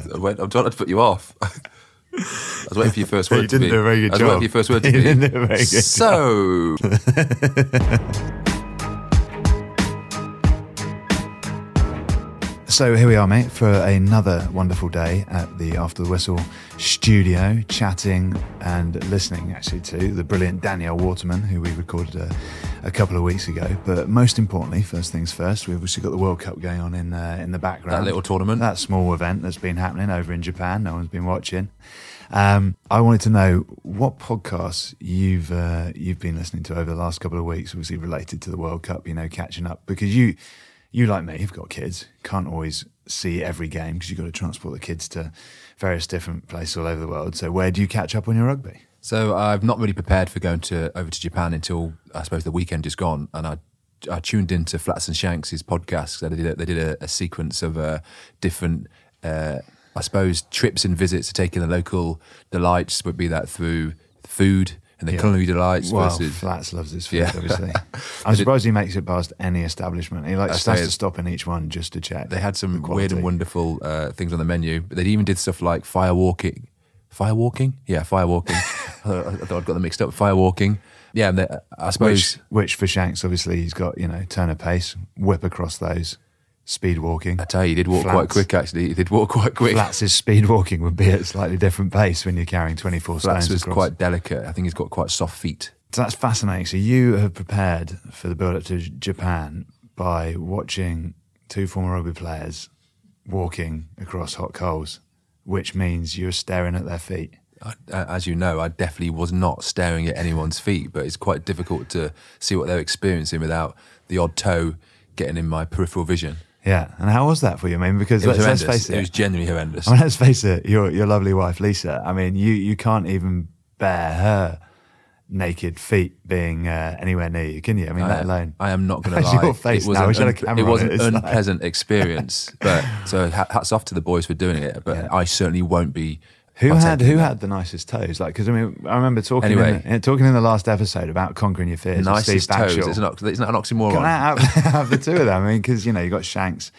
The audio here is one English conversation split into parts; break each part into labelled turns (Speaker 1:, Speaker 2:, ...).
Speaker 1: I'm trying not to put you off. I was waiting for your first word
Speaker 2: You didn't do a very good job.
Speaker 1: I was waiting for your first word to be.
Speaker 2: You didn't do a very good
Speaker 1: So...
Speaker 2: So here we are, mate, for another wonderful day at the After the Whistle studio, chatting and listening, actually, to the brilliant Danielle Waterman, who we recorded a couple of weeks ago. But most importantly, first things first, we've obviously got the World Cup going on in the background.
Speaker 1: That little tournament.
Speaker 2: That small event that's been happening over in Japan. No one's been watching. I wanted to know what podcasts you've been listening to over the last couple of weeks, obviously related to the World Cup, you know, catching up, because you like me, you've got kids, can't always see every game because you've got to transport the kids to various different places all over the world. So where do you catch up on your rugby?
Speaker 1: So I've not really prepared for going over to Japan until I suppose the weekend is gone, and I tuned into Flats and Shanks' podcast. They did a sequence of different, I suppose, trips and visits to take in the local delights, would be that through food and the culinary delights.
Speaker 2: Well,
Speaker 1: versus...
Speaker 2: Flats loves his food, obviously. I'm surprised he makes it past any establishment. He has to stop in each one just to check.
Speaker 1: They had some weird and wonderful things on the menu, but they even did stuff like firewalking? Yeah, firewalking. I thought I'd got them mixed up. Firewalking. Yeah, I suppose...
Speaker 2: Which for Shanks, obviously, he's got, turn of pace, whip across those, speed walking.
Speaker 1: I tell you, he did walk quite quick, actually. He did walk quite quick.
Speaker 2: Flats' speed walking would be at a slightly different pace when you're carrying 24 stones
Speaker 1: Flats was
Speaker 2: across.
Speaker 1: quite delicate. I think he's got quite soft feet.
Speaker 2: So that's fascinating. So you have prepared for the build-up to Japan by watching two former rugby players walking across hot coals, which means you're staring at their feet.
Speaker 1: As you know, I definitely was not staring at anyone's feet, but it's quite difficult to see what they're experiencing without the odd toe getting in my peripheral vision.
Speaker 2: Yeah, and how was that for you? I mean, because let's face it.
Speaker 1: It was genuinely horrendous.
Speaker 2: I mean, let's face it, your lovely wife, Lisa, I mean, you can't even bear her naked feet being anywhere near you, can you? I mean, let alone...
Speaker 1: I am not going to lie.
Speaker 2: Your face
Speaker 1: it was an unpleasant experience, but so hats off to the boys for doing it, but I certainly won't be...
Speaker 2: Who had the nicest toes? Because I remember talking in the last episode about conquering your fears.
Speaker 1: Nicest toes. It's not an oxymoron.
Speaker 2: Can I have the two of them? I mean, because you got Shanks.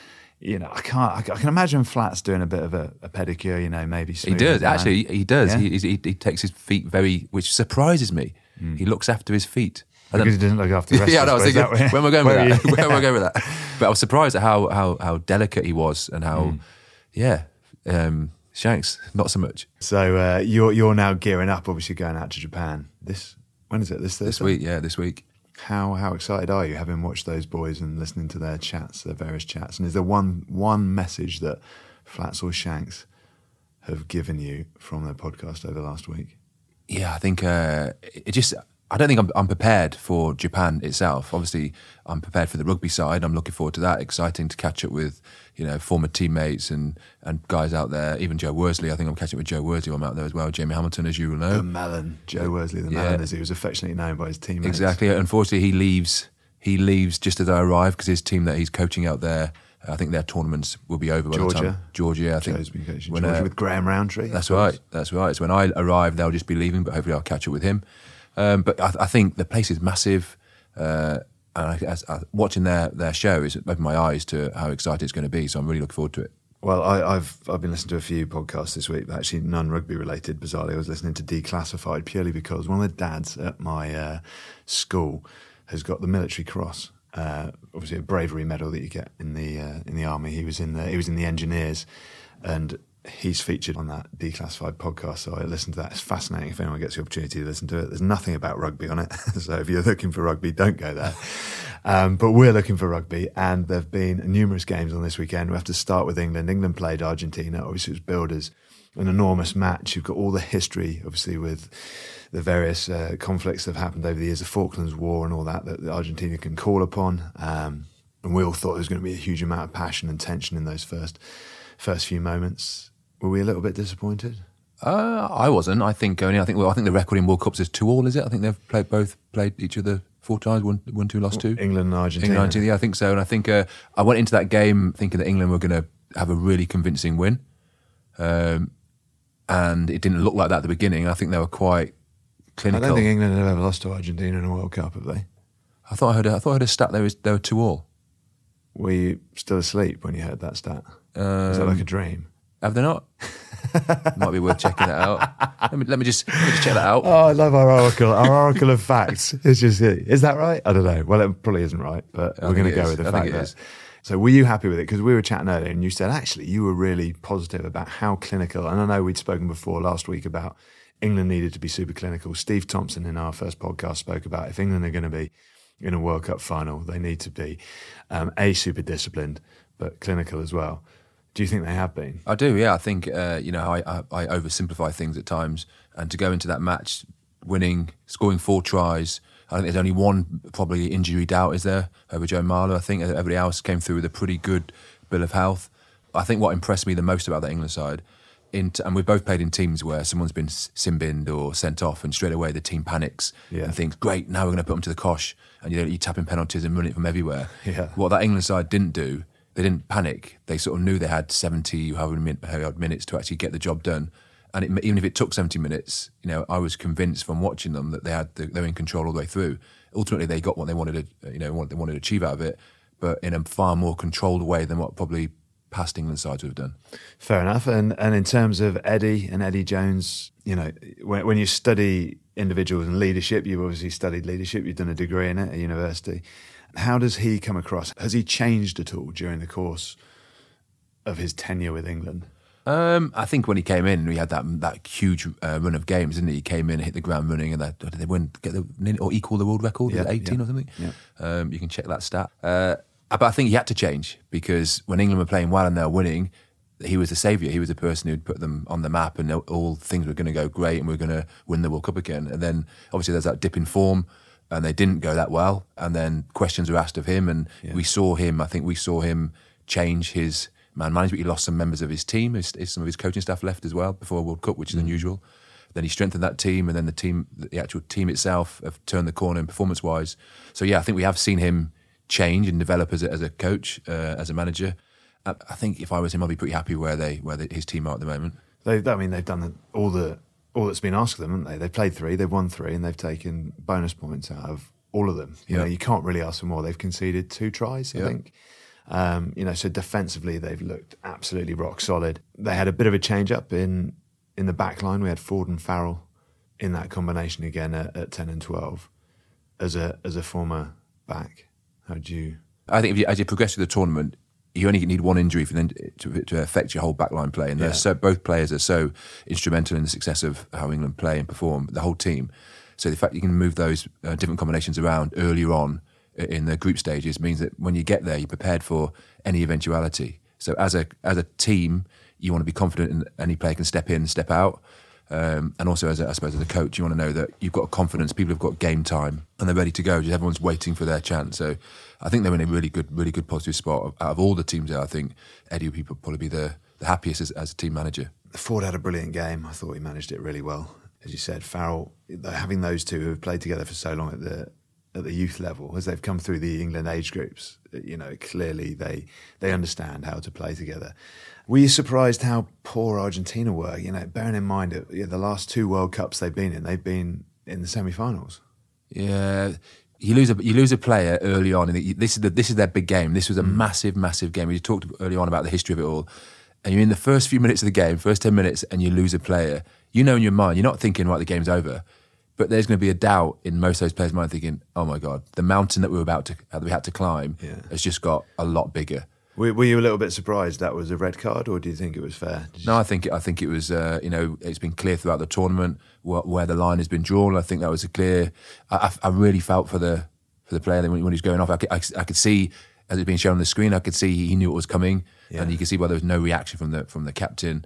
Speaker 2: I can imagine Flats doing a bit of a pedicure. Maybe
Speaker 1: he does. Actually, he does.
Speaker 2: Yeah?
Speaker 1: He takes his feet which surprises me. He looks after his feet.
Speaker 2: Because he doesn't look after the rest
Speaker 1: I was thinking, where am I going with that? Where am I going with that? But I was surprised at how delicate he was and how, Shanks, not so much.
Speaker 2: So you're now gearing up, obviously going out to Japan. When is it? This Thursday?
Speaker 1: This week, yeah, this week.
Speaker 2: How excited are you, having watched those boys and listening to their chats, their various chats? And is there one message that Flats or Shanks have given you from their podcast over the last week?
Speaker 1: Yeah, I think I don't think I'm prepared for Japan itself. Obviously, I'm prepared for the rugby side. I'm looking forward to that. Exciting to catch up with, former teammates and guys out there. Even Joe Worsley. I think I'm catching up with Joe Worsley. I'm out there as well. Jamie Hamilton, as you will know.
Speaker 2: The Melon. Joe Worsley, the Melon, as he was affectionately known by his teammates.
Speaker 1: Exactly. Unfortunately, he leaves just as I arrive because his team that he's coaching out there, I think their tournaments will be over by the time. Georgia, I think.
Speaker 2: Joe's been coaching Georgia with Graham Roundtree.
Speaker 1: That's right. So when I arrive, they'll just be leaving, but hopefully I'll catch up with him. But I think the place is massive, and watching their show has opened my eyes to how excited it's going to be. So I'm really looking forward to it.
Speaker 2: Well, I've been listening to a few podcasts this week, but actually none rugby related. Bizarrely, I was listening to Declassified purely because one of the dads at my school has got the Military Cross, obviously a bravery medal that you get in the army. He was in the engineers, and he's featured on that Declassified podcast, so I listened to that. It's fascinating if anyone gets the opportunity to listen to it. There's nothing about rugby on it, so if you're looking for rugby, don't go there. But we're looking for rugby, and there have been numerous games on this weekend. We have to start with England. England played Argentina. Obviously, it was billed as an enormous match. You've got all the history, obviously, with the various conflicts that have happened over the years, the Falklands War and all that Argentina can call upon. And we all thought there was going to be a huge amount of passion and tension in those first few moments. Were we a little bit disappointed?
Speaker 1: I wasn't. I think the record in World Cups is 2-2, is it? I think they've both played each other 4 times, won 2, lost 2.
Speaker 2: England and Argentina.
Speaker 1: Yeah, I think so. And I think I went into that game thinking that England were going to have a really convincing win, and it didn't look like that at the beginning. I think they were quite clinical.
Speaker 2: I don't think England have ever lost to Argentina in a World Cup, have they?
Speaker 1: I thought I heard a stat they were 2-2.
Speaker 2: Were you still asleep when you heard that stat? Was that like a dream?
Speaker 1: Have they not? Might be worth checking that out. Let me just check that out.
Speaker 2: Oh, I love our oracle of facts. It's just, is that right? I don't know. Well, it probably isn't right, but we're going to go with the fact that. So were you happy with it? Because we were chatting earlier and you said, actually, you were really positive about how clinical, and I know we'd spoken before last week about England needed to be super clinical. Steve Thompson in our first podcast spoke about if England are going to be in a World Cup final, they need to be super disciplined, but clinical as well. Do you think they have been?
Speaker 1: I do, yeah. I think, I oversimplify things at times. And to go into that match, winning, scoring 4 tries, I think there's only one probably injury doubt, is there, over Joe Marler. I think everybody else came through with a pretty good bill of health. I think what impressed me the most about the England side, and we've both played in teams where someone's been sin-binned or sent off and straight away the team panics and thinks, great, now we're going to put them to the kosh, and you tap in penalties and run it from everywhere. Yeah. What that England side didn't do, they didn't panic. They sort of knew they had 70 however minutes to actually get the job done. And even if it took 70 minutes, I was convinced from watching them that they were in control all the way through. Ultimately, they got what they wanted to, what they wanted to achieve out of it, but in a far more controlled way than what probably past England sides would have done. Fair
Speaker 2: enough. And in terms of Eddie and Eddie Jones, when you study individuals and leadership, you've obviously studied leadership. You've done a degree in it at university. How does he come across? Has he changed at all during the get of his tenure with England?
Speaker 1: I think when he came in, we had that huge run of games, didn't he? He came in, hit the ground running, and did they win, or equal the world record? Yeah, 18 or something? Yeah. You can check that stat. But I think he had to change, because when England were playing well and they were winning, he was the saviour. He was the person who'd put them on the map, and all things were going to go great, and we were going to win the World Cup again. And then obviously there's that dip in form, and they didn't go that well. And then questions were asked of him, and we saw him change his man management. He lost some members of his team. Some of his coaching staff left as well before World Cup, which is unusual. Then he strengthened that team, and then the actual team itself have turned the corner performance-wise. So I think we have seen him change and develop as a coach, as a manager. I think if I was him, I'd be pretty happy where his team are at the moment.
Speaker 2: They've done all that's been asked of them, haven't they? They've played 3, they've won 3, and they've taken bonus points out of all of them. You can't really ask for more. They've conceded 2 tries, I think. So defensively they've looked absolutely rock solid. They had a bit of a change up in the back line. We had Ford and Farrell in that combination again at 10 and 12 as a former back. How do you?
Speaker 1: I think as you progress through the tournament, you only need one injury for them to affect your whole backline play, and both players are so instrumental in the success of how England play and perform, the whole team. So the fact you can move those different combinations around earlier on in the group stages means that when you get there, you're prepared for any eventuality. So as a team, you want to be confident in any player can step in, step out. And also, as a coach, you want to know that you've got confidence, people have got game time, and they're ready to go. Just everyone's waiting for their chance. So I think they're in a really good positive spot. Out of all the teams there, I think Eddie would probably be the happiest as a team manager.
Speaker 2: Ford had a brilliant game. I thought he managed it really well. As you said, Farrell, having those two who have played together for so long at the youth level, as they've come through the England age groups, clearly they understand how to play together. Were you surprised how poor Argentina were? Bearing in mind that the last 2 World Cups they've been in the semi-finals.
Speaker 1: Yeah, you lose a player early on. This is their big game. This was a massive game. We talked early on about the history of it all, and you're in the first few minutes of the game, first 10 minutes, and you lose a player. In your mind, you're not thinking, right, the game's over. But there's going to be a doubt in most of those players' mind, thinking, "Oh my God, the mountain that we had to climb has just got a lot bigger."
Speaker 2: Were you a little bit surprised that was a red card, or do you think it was fair?
Speaker 1: No, I think it was. It's been clear throughout the tournament where the line has been drawn. I think that was a clear. I really felt for the player when he was going off. I could see, as it's been shown on the screen, I could see he knew it was coming, and you could see why there was no reaction from the captain.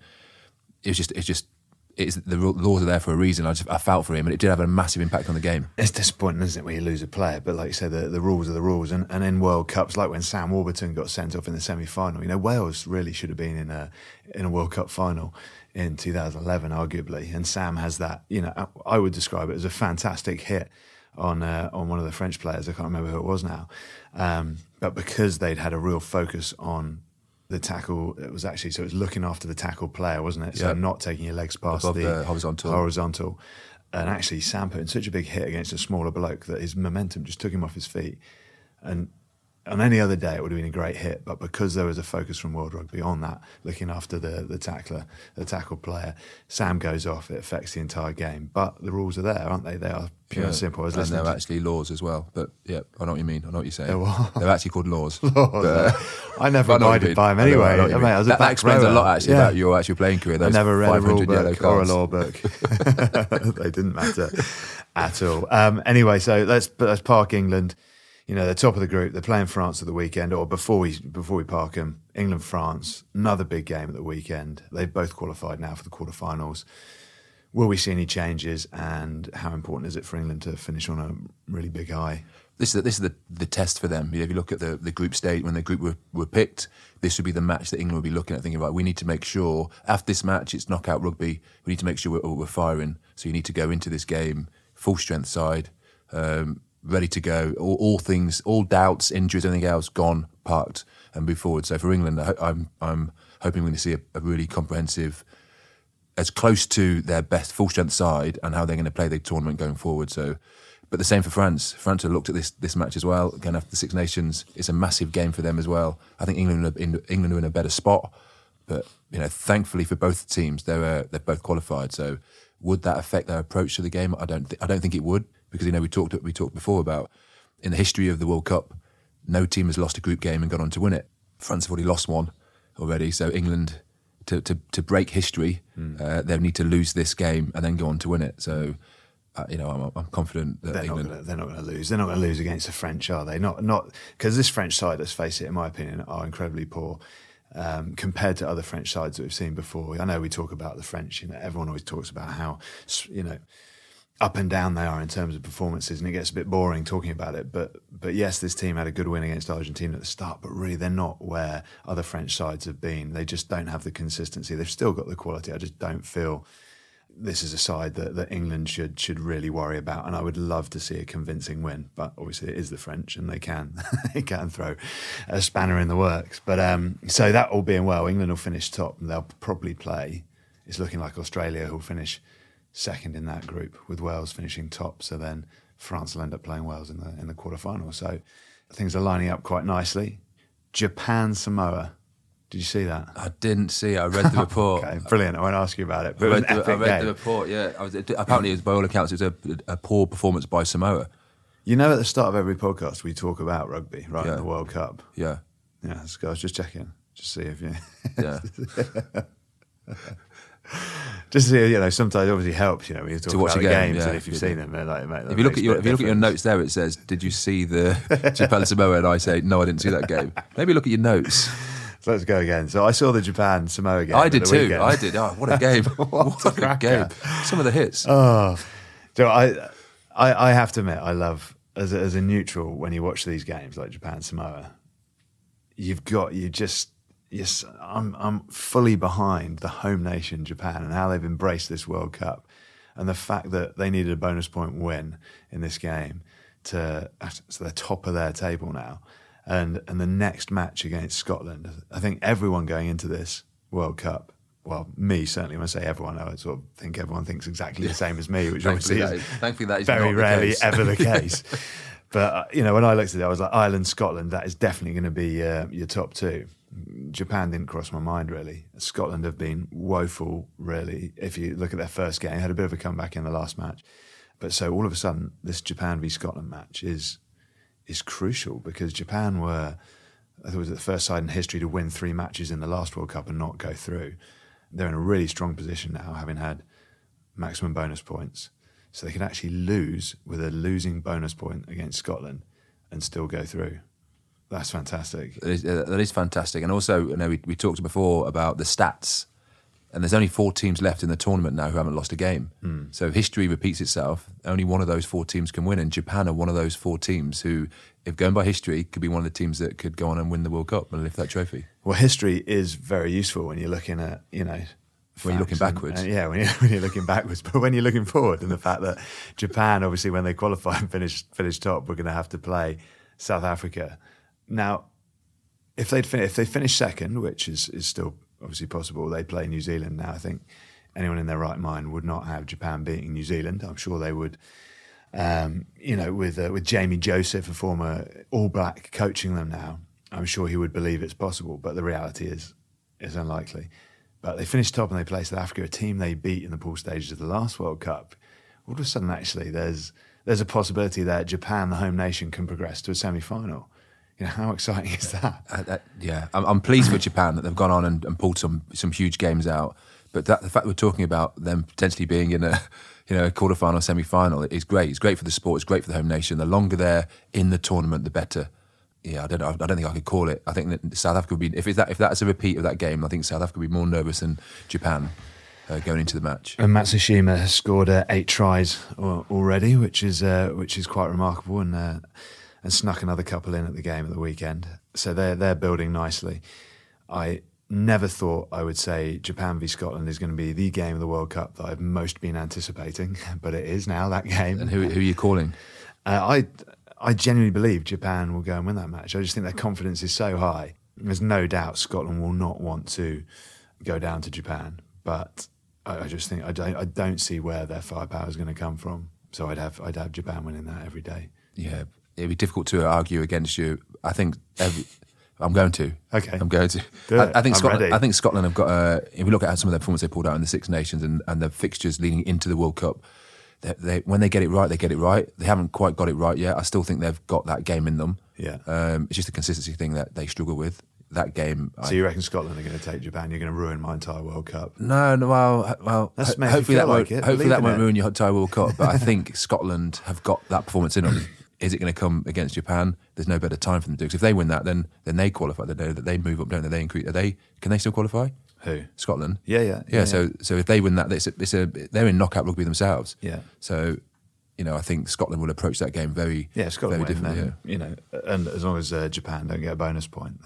Speaker 1: The laws are there for a reason. I felt for him, and it did have a massive impact on the game.
Speaker 2: It's disappointing, isn't it, when you lose a player? But like you said, the rules are the rules. And in World Cups, like when Sam Warburton got sent off in the semi-final, Wales really should have been in a World Cup final in 2011, arguably. And Sam has that. I would describe it as a fantastic hit on one of the French players. I can't remember who it was now. But because they'd had a real focus on the tackle, it was looking after the tackle player, wasn't it? So not taking your legs past the horizontal. And actually, Sam put in such a big hit against a smaller bloke that his momentum just took him off his feet. And on any other day, it would have been a great hit. But because there was a focus from World Rugby on that, looking after the tackler, the tackle player, Sam goes off, it affects the entire game. But the rules are there, aren't they? They are pure and simple.
Speaker 1: And they're actually laws as well. But yeah, I know what you mean. I know what you're saying. They're actually called laws.
Speaker 2: I never abided by them anyway. I was
Speaker 1: that explains a lot actually about your actual playing career.
Speaker 2: I never read a rule book or a law book. They didn't matter at all. Anyway, so let's park England. You know, they're top of the group. They're playing France at the weekend, or before we park them, England-France, another big game at the weekend. They've both qualified now for the quarterfinals. Will we see any changes, and how important is it for England to finish on a really big high?
Speaker 1: This is the test for them. You know, if you look at the group stage, when the group were picked, this would be the match that England would be looking at, thinking, right, we need to make sure, after this match, it's knockout rugby, we need to make sure we're firing. So you need to go into this game, full strength side, ready to go, all things, all doubts, injuries, anything else gone, parked, and move forward. So for England, I'm hoping we're going to see a really comprehensive, as close to their best full strength side and how they're going to play the tournament going forward. So, but the same for France. France have looked at this match as well. Again, after the Six Nations, it's a massive game for them as well. I think England are in a better spot, but you know, thankfully for both teams, they're both qualified. So, would that affect their approach to the game? I don't think it would. Because, you know, we talked before about, in the history of the World Cup, no team has lost a group game and gone on to win it. France have already lost one already. So England, to break history, they'll need to lose this game and then go on to win it. So, you know, I'm confident that they're not
Speaker 2: going to lose. They're not going to lose against the French, are they? Not because this French side, let's face it, in my opinion, are incredibly poor. Compared to other French sides that we've seen before. I know we talk about the French, you know, everyone always talks about how, you know, up and down they are in terms of performances, and it gets a bit boring talking about it. But yes, this team had a good win against Argentina at the start, but really they're not where other French sides have been. They just don't have the consistency. They've still got the quality. I just don't feel this is a side that England should really worry about. And I would love to see a convincing win, but obviously it is the French, and they can throw a spanner in the works. But so that all being well, England will finish top, and they'll probably play. It's looking like Australia who'll finish second in that group, with Wales finishing top. So then France will end up playing Wales in the quarterfinal. So things are lining up quite nicely. Japan, Samoa. Did you see that?
Speaker 1: I didn't see it. I read the report.
Speaker 2: Okay, brilliant. I won't ask you about it. But
Speaker 1: I read the report, yeah. Apparently, it was, by all accounts, it was a poor performance by Samoa.
Speaker 2: You know, at the start of every podcast, we talk about rugby, right, in the World Cup.
Speaker 1: Yeah.
Speaker 2: Yeah, I was just checking, just see if you...
Speaker 1: Yeah.
Speaker 2: Just to see, you know, sometimes it obviously helps, you know, when you talk about games, and if you've seen them, they're like, mate,
Speaker 1: if you look at your notes there, it says, "Did you see the Japan Samoa?" And I say, "No, I didn't see that game." Maybe look at your notes.
Speaker 2: So let's go again. So I saw the Japan Samoa game.
Speaker 1: I did too.
Speaker 2: Weekend.
Speaker 1: I did. Oh, what a game! what a game! Some of the hits.
Speaker 2: Oh, so I have to admit, I love as a neutral when you watch these games like Japan Samoa. Yes, I'm fully behind the home nation, Japan, and how they've embraced this World Cup, and the fact that they needed a bonus point win in this game so they're top of their table now, and the next match against Scotland. I think everyone going into this World Cup, well, me certainly, when I say everyone, I sort of think everyone thinks exactly the same as me, which obviously
Speaker 1: thankfully that is
Speaker 2: very
Speaker 1: not
Speaker 2: rarely
Speaker 1: the case.
Speaker 2: ever the case. But you know, when I looked at it, I was like, Ireland, Scotland, that is definitely going to be your top two. Japan didn't cross my mind, really. Scotland have been woeful, really. If you look at their first game, had a bit of a comeback in the last match. But so all of a sudden, this Japan v Scotland match is crucial, because Japan I think it was the first side in history to win 3 matches in the last World Cup and not go through. They're in a really strong position now, having had maximum bonus points. So they can actually lose with a losing bonus point against Scotland and still go through. That's fantastic.
Speaker 1: That is fantastic. And also, you know, we talked before about the stats, and there's only 4 teams left in the tournament now who haven't lost a game. So if history repeats itself, only one of those 4 teams can win, and Japan are one of those 4 teams who, if going by history, could be one of the teams that could go on and win the World Cup and lift that trophy.
Speaker 2: Well, history is very useful when you're looking at, you know,
Speaker 1: when you're looking backwards.
Speaker 2: When you're looking backwards, but when you're looking forward, and the fact that Japan, obviously, when they qualify and finish top, we're going to have to play South Africa. Now, if they finish second, which is still obviously possible, they play New Zealand. Now, I think anyone in their right mind would not have Japan beating New Zealand. I'm sure they would With Jamie Joseph, a former All Black, coaching them now, I'm sure he would believe it's possible, but the reality is unlikely. But they finished top and they played South Africa, a team they beat in the pool stages of the last World Cup. All of a sudden, actually, there's a possibility that Japan, the home nation, can progress to a semi-final. How exciting is that?
Speaker 1: I'm pleased for Japan that they've gone on and pulled some huge games out. But the fact we're talking about them potentially being in a quarterfinal, semi-final is great. It's great for the sport. It's great for the home nation. The longer they're in the tournament, the better. Yeah, I don't think I could call it. I think that South Africa would be, if that's a repeat of that game, I think South Africa would be more nervous than Japan going into the match.
Speaker 2: And Matsushima has scored 8 tries already, which is quite remarkable, and snuck another couple in at the game at the weekend. So they're building nicely. I never thought I would say Japan v Scotland is going to be the game of the World Cup that I've most been anticipating, but it is now, that game.
Speaker 1: And who are you calling?
Speaker 2: I genuinely believe Japan will go and win that match. I just think their confidence is so high. There's no doubt Scotland will not want to go down to Japan, but I just think I don't see where their firepower is going to come from. So I'd have Japan winning that every day.
Speaker 1: Yeah, it'd be difficult to argue against you. I think I'm going to.
Speaker 2: Okay,
Speaker 1: I'm going to. I think Scotland have got. If we look at some of their performance they pulled out in the Six Nations and the fixtures leading into the World Cup, when they get it right, they get it right. They haven't quite got it right yet. I still think they've got that game in them.
Speaker 2: Yeah,
Speaker 1: it's just a consistency thing that they struggle with. That game.
Speaker 2: So you reckon Scotland are going to take Japan? You're going to ruin my entire World Cup?
Speaker 1: No. Well. Hopefully that won't ruin your entire World Cup. But I think Scotland have got that performance in them. Is it going to come against Japan? There's no better time for them to do. Because if they win that, then they qualify. They know that they move up, don't they? Can they still qualify?
Speaker 2: Who?
Speaker 1: Scotland.
Speaker 2: Yeah.
Speaker 1: So if they win that, they're in knockout rugby themselves.
Speaker 2: Yeah.
Speaker 1: So, I think Scotland will approach that game very,
Speaker 2: Scotland
Speaker 1: very differently.
Speaker 2: And as long as Japan don't get a bonus point,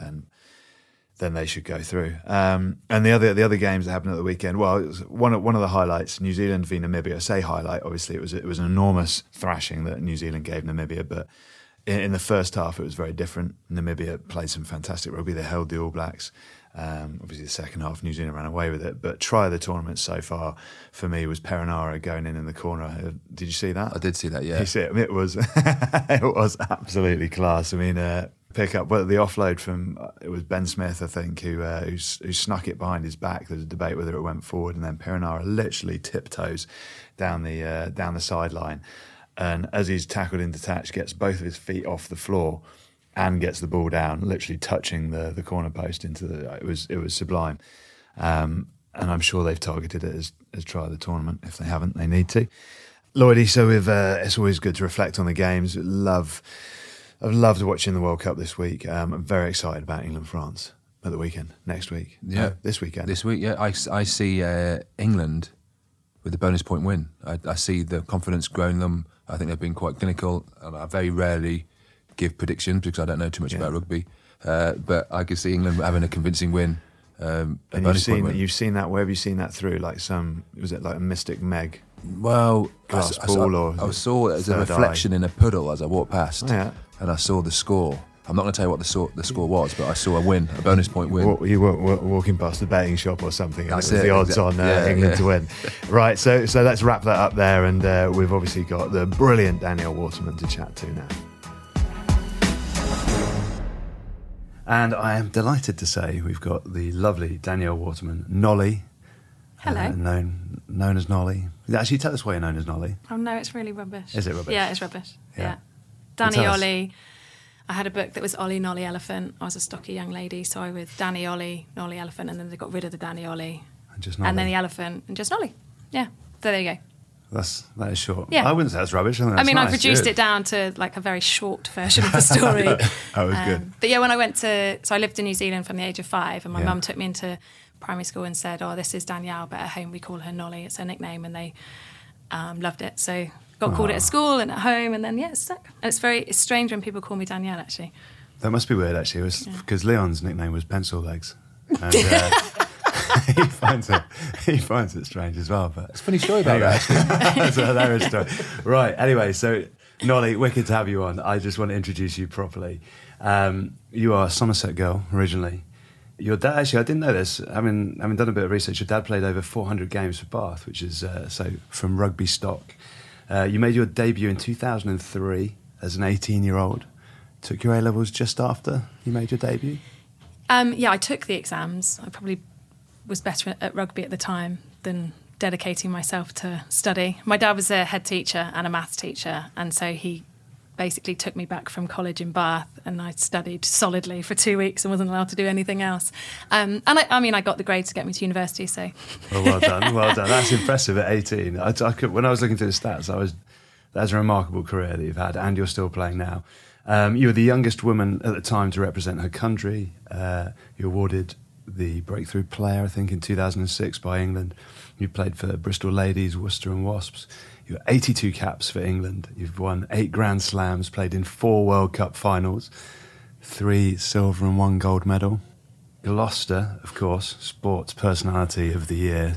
Speaker 2: then they should go through. And the other games that happened at the weekend, well, it was one of the highlights, New Zealand v Namibia. I say highlight, obviously it was an enormous thrashing that New Zealand gave Namibia, but in the first half it was very different. Namibia played some fantastic rugby. They held the All Blacks. Obviously the second half New Zealand ran away with it, but try of the tournament so far for me was Perinara going in the corner. Did you see that?
Speaker 1: I did see that, yeah.
Speaker 2: You see it? It was it was absolutely class. I mean, pick up the offload from it was Ben Smith, I think, who snuck it behind his back. There's a debate whether it went forward, and then Perinara literally tiptoes down the sideline, and as he's tackled into touch, gets both of his feet off the floor and gets the ball down, literally touching the corner post it was sublime. And I'm sure they've targeted it as try of the tournament. If they haven't, they need to. Lloydie, so it's always good to reflect on the games. I've loved watching the World Cup this week. I'm very excited about England-France at the weekend, next week.
Speaker 1: Yeah.
Speaker 2: This weekend.
Speaker 1: This week, yeah. I see England with the bonus point win. I see the confidence growing them. I think they've been quite clinical, and I very rarely give predictions because I don't know too much about rugby. But I could see England having a convincing win.
Speaker 2: And you've seen that. Where have you seen that through? Was it like a Mystic Meg?
Speaker 1: Well, I
Speaker 2: saw
Speaker 1: it as a reflection in a puddle as I walked past,
Speaker 2: and
Speaker 1: I saw the score. I'm not going to tell you what the score was, but I saw a win, a bonus point win.
Speaker 2: You were walking past the betting shop or something, and it was the odds on England to win. Right, so let's wrap that up there, and we've obviously got the brilliant Danielle Waterman to chat to now. And I am delighted to say we've got the lovely Danielle Waterman, Nolly.
Speaker 3: Hello.
Speaker 2: Known as Nolly. Actually, tell us why you're known as Nolly.
Speaker 3: Oh, no, it's really rubbish.
Speaker 2: Is it rubbish?
Speaker 3: Yeah, it's rubbish.
Speaker 2: Yeah.
Speaker 3: Danny Ollie. I had a book that was Ollie, Nolly, Elephant. I was a stocky young lady, so I was Danny Ollie, Nolly, Elephant, and then they got rid of the Danny Ollie.
Speaker 2: And just Nolly.
Speaker 3: And then the elephant, and just Nolly. Yeah, so there you go.
Speaker 2: That is short.
Speaker 3: Yeah.
Speaker 2: I wouldn't say that's rubbish.
Speaker 3: I've reduced it down to like a very short version of the story.
Speaker 2: That was good.
Speaker 3: But yeah, when I I lived in New Zealand from the age of 5, and my mum took me into primary school and said, "Oh, this is Danielle, but at home we call her Nolly. It's her nickname," and they loved it. So got called it at school and at home, and then it's stuck. And it's strange when people call me Danielle. Actually,
Speaker 2: that must be weird. Actually, it was because Leon's nickname was Pencil Legs. And, he finds it strange as well. But
Speaker 1: it's a funny story about that, actually.
Speaker 2: It's a hilarious story. Right, anyway, so Nolly, wicked to have you on. I just want to introduce you properly. You are a Somerset girl originally. Your dad, actually, I didn't know this. Having done a bit of research, your dad played over 400 games for Bath, which is so from rugby stock You made your debut in 2003 as an 18-year-old. Took your A-levels just after you made your debut?
Speaker 3: Yeah, I took the exams. I probably was better at rugby at the time than dedicating myself to study. My dad was a head teacher and a maths teacher, and so he basically took me back from college in Bath, and I studied solidly for 2 weeks and wasn't allowed to do anything else. And I got the grades to get me to university, so...
Speaker 2: Well done. That's impressive at 18. When I was looking through the stats, that's a remarkable career that you've had, and you're still playing now. You were the youngest woman at the time to represent her country. You awarded the Breakthrough Player, I think, in 2006 by England. You played for Bristol Ladies, Worcester and Wasps. You have 82 caps for England. You've won 8 Grand Slams, played in 4 World Cup finals, 3 silver and 1 gold medal. Gloucester, of course, Sports Personality of the Year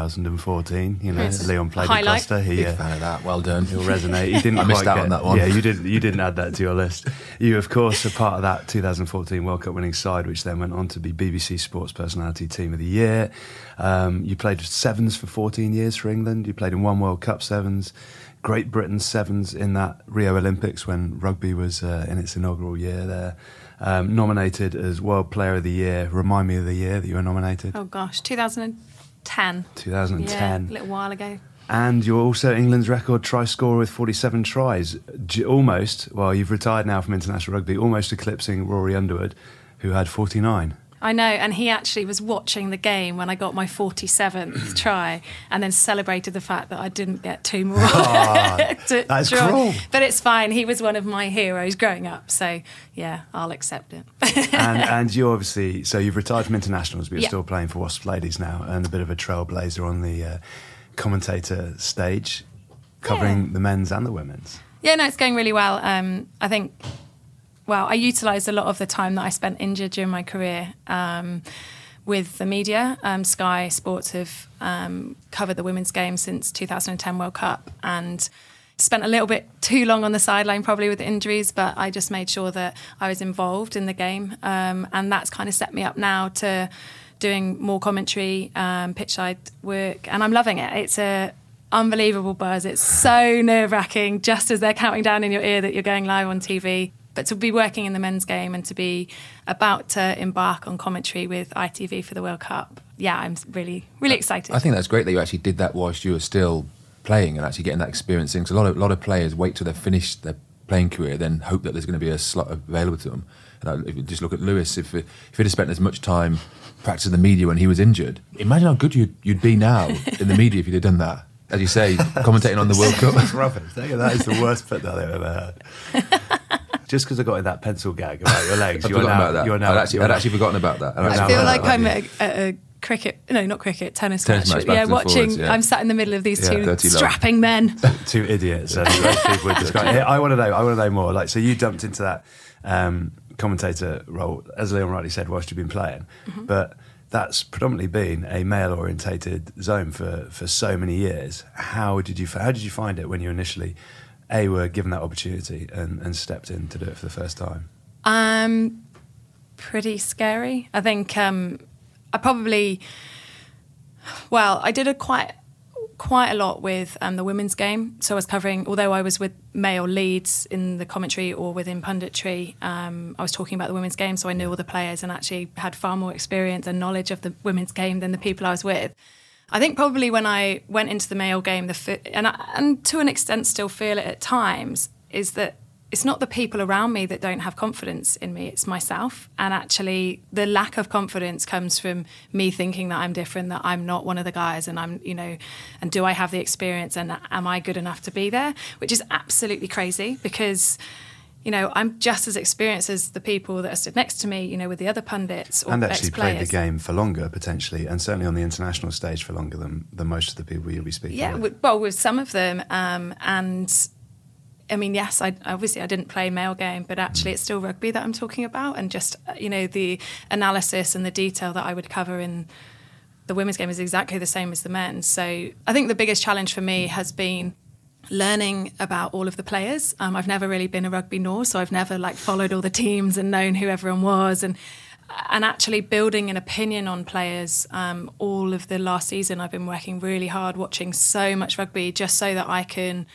Speaker 2: 2014. You know, Leon played at Gloucester.
Speaker 1: Big fan of that. Well done.
Speaker 2: He'll resonate. He didn't
Speaker 1: I missed out on that one.
Speaker 2: Yeah, you didn't add that to your list. You, of course, are part of that 2014 World Cup winning side, which then went on to be BBC Sports Personality Team of the Year. You played sevens for 14 years for England. You played in 1 World Cup sevens. Great Britain sevens in that Rio Olympics when rugby was in its inaugural year there. Nominated as World Player of the Year. Remind me of the year that you were nominated.
Speaker 3: Oh gosh, 2010.
Speaker 2: 2010.
Speaker 3: Yeah, a little while ago.
Speaker 2: And you're also England's record try scorer with 47 tries. Almost, well, you've retired now from international rugby, almost eclipsing Rory Underwood, who had 49.
Speaker 3: I know, and he actually was watching the game when I got my 47th try and then celebrated the fact that I didn't get 2 more.
Speaker 2: That's cruel.
Speaker 3: But it's fine. He was one of my heroes growing up, so yeah, I'll accept it.
Speaker 2: and you obviously, so you've retired from internationals, but you're still playing for Wasps Ladies now and a bit of a trailblazer on the commentator stage, covering the men's and the women's.
Speaker 3: Yeah, no, it's going really well. I think... Well, I utilised a lot of the time that I spent injured during my career with the media. Sky Sports have covered the women's game since 2010 World Cup and spent a little bit too long on the sideline probably with injuries, but I just made sure that I was involved in the game. And that's kind of set me up now to doing more commentary, pitchside work, and I'm loving it. It's a unbelievable buzz. It's so nerve-wracking just as they're counting down in your ear that you're going live on TV. But to be working in the men's game and to be about to embark on commentary with ITV for the World Cup, yeah, I'm really, really excited.
Speaker 1: I think that's great that you actually did that whilst you were still playing and actually getting that experience in. Because a lot of players wait till they've finished their playing career, then hope that there's going to be a slot available to them. And if you just look at Lewis, if he'd have spent as much time practicing the media when he was injured, imagine how good you'd be now in the media if you'd have done that. As you say, commentating on the World Cup.
Speaker 2: That's rubbish. That is the worst put that I've ever heard. Just because I got in that pencil gag about your legs,
Speaker 1: I'd actually forgotten about that.
Speaker 3: I feel like I'm at a tennis match. Yeah, watching. Yeah. I'm sat in the middle of these 2 strapping men.
Speaker 2: 2 idiots. As most people would describe. I want to know more. Like, so you jumped into that commentator role, as Leon rightly said, whilst you've been playing, but that's predominantly been a male-orientated zone for so many years. How did you find it when you initially were given that opportunity and stepped in to do it for the first time?
Speaker 3: Pretty scary. I think I did quite a lot with the women's game. So I was covering, although I was with male leads in the commentary or within punditry, I was talking about the women's game, so I knew all the players and actually had far more experience and knowledge of the women's game than the people I was with. I think probably when I went into the male game, and to an extent still feel it at times, is that it's not the people around me that don't have confidence in me, it's myself. And actually the lack of confidence comes from me thinking that I'm different, that I'm not one of the guys, and and do I have the experience and am I good enough to be there? Which is absolutely crazy because, I'm just as experienced as the people that are stood next to me, with the other pundits or
Speaker 2: and actually
Speaker 3: ex-players.
Speaker 2: Played the game for longer, potentially, and certainly on the international stage for longer than most of the people you'll be speaking with.
Speaker 3: Yeah, with some of them. And I mean, yes, I didn't play male game, but actually it's still rugby that I'm talking about, and just, the analysis and the detail that I would cover in the women's game is exactly the same as the men's. So I think the biggest challenge for me has been learning about all of the players. I've never really been a rugby Norse, so I've never followed all the teams and known who everyone was, and actually building an opinion on players. All of the last season I've been working really hard, watching so much rugby just so that I can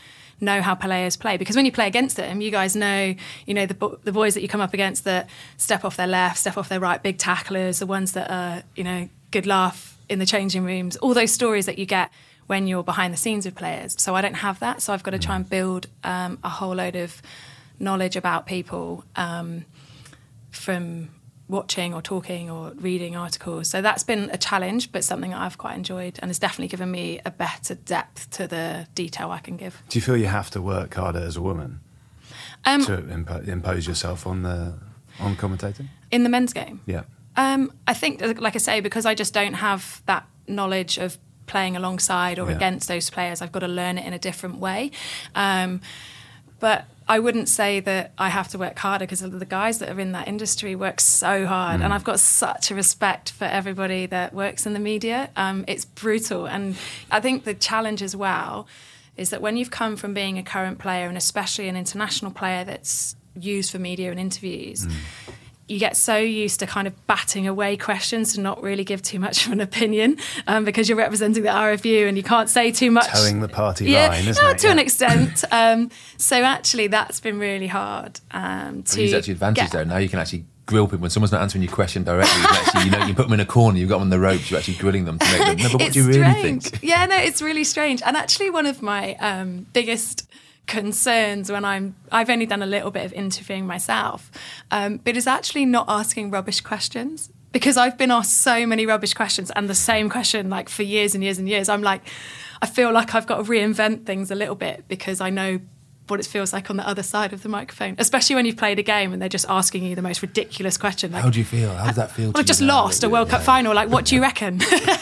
Speaker 3: know how players play, because when you play against them, you guys know, the boys that you come up against that step off their left, step off their right, big tacklers, the ones that are, good laugh in the changing rooms, all those stories that you get when you're behind the scenes with players. So I don't have that, so I've got to try and build a whole load of knowledge about people from watching or talking or reading articles. So that's been a challenge, but something that I've quite enjoyed, and it's definitely given me a better depth to the detail I can give.
Speaker 2: Do you feel you have to work harder as a woman to impose yourself on commentating?
Speaker 3: In the men's game?
Speaker 2: Yeah.
Speaker 3: I think, like I say, because I just don't have that knowledge of playing alongside or against those players, I've got to learn it in a different way. But I wouldn't say that I have to work harder, because the guys that are in that industry work so hard, and I've got such a respect for everybody that works in the media. It's brutal, and I think the challenge as well is that when you've come from being a current player, and especially an international player that's used for media and interviews, you get so used to kind of batting away questions to not really give too much of an opinion, because you're representing the RFU and you can't say too much.
Speaker 2: Towing the party line, isn't it?
Speaker 3: To an extent. So actually that's been really hard.
Speaker 1: It's actually advantage though. Now you can actually grill people. When someone's not answering your question directly, you can actually, you put them in a corner, you've got them on the ropes, you're actually grilling them to make them, no, but what do you really think?
Speaker 3: Yeah, no, it's really strange. And actually one of my biggest concerns when I've only done a little bit of interviewing myself, but it's actually not asking rubbish questions, because I've been asked so many rubbish questions, and the same question like for years and years and years. I'm like, I feel like I've got to reinvent things a little bit, because I know what it feels like on the other side of the microphone, especially when you've played a game and they're just asking you the most ridiculous question. Like,
Speaker 1: how do you feel? How does that feel?
Speaker 3: Well, I just lost a World Cup final. Like, what do you reckon?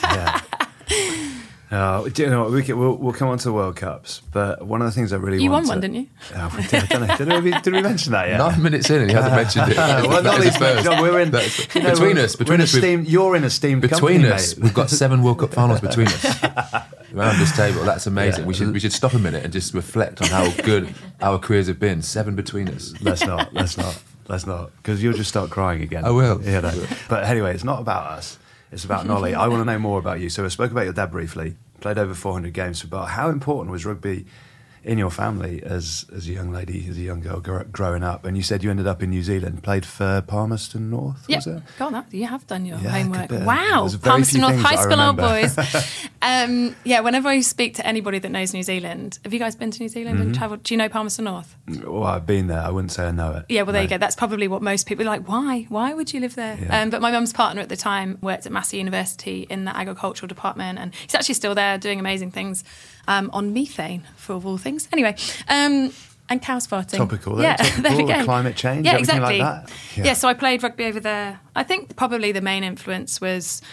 Speaker 2: Do you know what? We'll come on to the World Cups, but one of the things I really
Speaker 3: you
Speaker 2: want
Speaker 3: won one, didn't you?
Speaker 2: I don't know. Did we mention that yet?
Speaker 1: 9 minutes in and he hasn't mentioned it.
Speaker 2: Well, not least, we're in
Speaker 1: between us.
Speaker 2: You're in a steamed
Speaker 1: between
Speaker 2: company,
Speaker 1: us.
Speaker 2: mate.
Speaker 1: We've got 7 World Cup finals between us around this table. That's amazing. We should stop a minute and just reflect on how good our careers have been. 7 between us.
Speaker 2: Let's not, because you'll just start crying again.
Speaker 1: I will.
Speaker 2: Yeah, no. But anyway, it's not about us. It's about Nolly. I want to know more about you. So I spoke about your dad briefly. Played over 400 games for Bath. How important was rugby in your family as a young lady, as a young girl growing up? And you said you ended up in New Zealand, played for Palmerston North, was it?
Speaker 3: God, you have done your homework.
Speaker 2: Good bit.
Speaker 3: Wow, Palmerston North High School old boys. Whenever I speak to anybody that knows New Zealand, have you guys been to New Zealand and travelled? Do you know Palmerston North?
Speaker 2: Well, I've been there. I wouldn't say I know it.
Speaker 3: Yeah, well, there you go. That's probably what most people are like. Why would you live there?
Speaker 2: Yeah.
Speaker 3: But my mum's partner at the time worked at Massey University in the agricultural department, and he's actually still there doing amazing things on methane, for all things. Anyway, and cows farting.
Speaker 2: Topical, though.
Speaker 3: Yeah,
Speaker 2: topical,
Speaker 3: there we go.
Speaker 2: Climate change,
Speaker 3: yeah,
Speaker 2: everything
Speaker 3: exactly.
Speaker 2: like that.
Speaker 3: Yeah, so I played rugby over there. I think probably the main influence was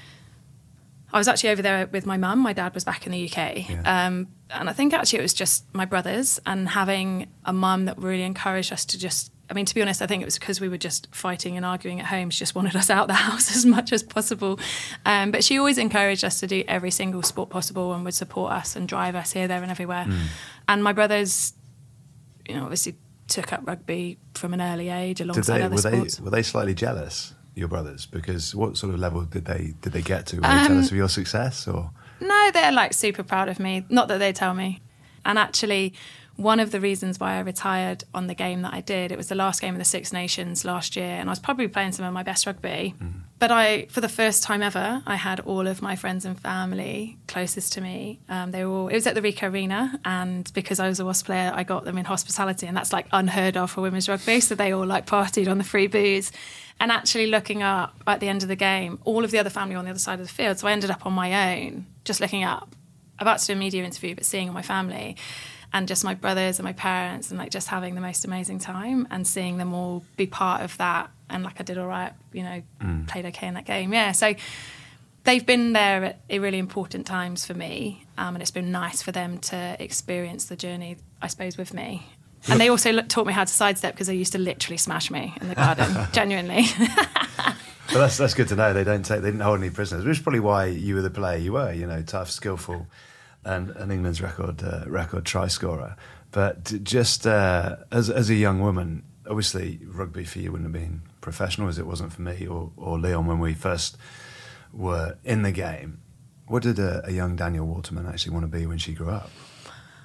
Speaker 3: I was actually over there with my mum. My dad was back in the UK.
Speaker 2: Yeah.
Speaker 3: And I think actually it was just my brothers, and having a mum that really encouraged us to just, I mean, to be honest, I think it was because we were just fighting and arguing at home. She just wanted us out the house as much as possible. But she always encouraged us to do every single sport possible and would support us and drive us here, there and everywhere. And my brothers, obviously took up rugby from an early age alongside other sports.
Speaker 2: Were they slightly jealous, your brothers? Because what sort of level did they get to? Were they jealous of your success, or?
Speaker 3: No, they're like super proud of me. Not that they tell me. And actually, one of the reasons why I retired on the game that I did, it was the last game of the Six Nations last year, and I was probably playing some of my best rugby. But for the first time ever, I had all of my friends and family closest to me. It was at the Ricoh Arena, and because I was a Wasps player, I got them in hospitality, and that's like unheard of for women's rugby. So they all like partied on the free booze. And actually looking up at the end of the game, all of the other family on the other side of the field. So I ended up on my own, just looking up, about to do a media interview, but seeing all my family. And just my brothers and my parents, and like just having the most amazing time and seeing them all be part of that. And like I did all right, played okay in that game. Yeah, so they've been there at really important times for me, and it's been nice for them to experience the journey, I suppose, with me. And they also taught me how to sidestep, because they used to literally smash me in the garden, genuinely.
Speaker 2: But that's good to know. They didn't hold any prisoners, which is probably why you were the player you were. Tough, skillful. And England's record try scorer. But just as a young woman, obviously rugby for you wouldn't have been professional, as it wasn't for me or Leon when we first were in the game. What did a young Danielle Waterman actually want to be when she grew up?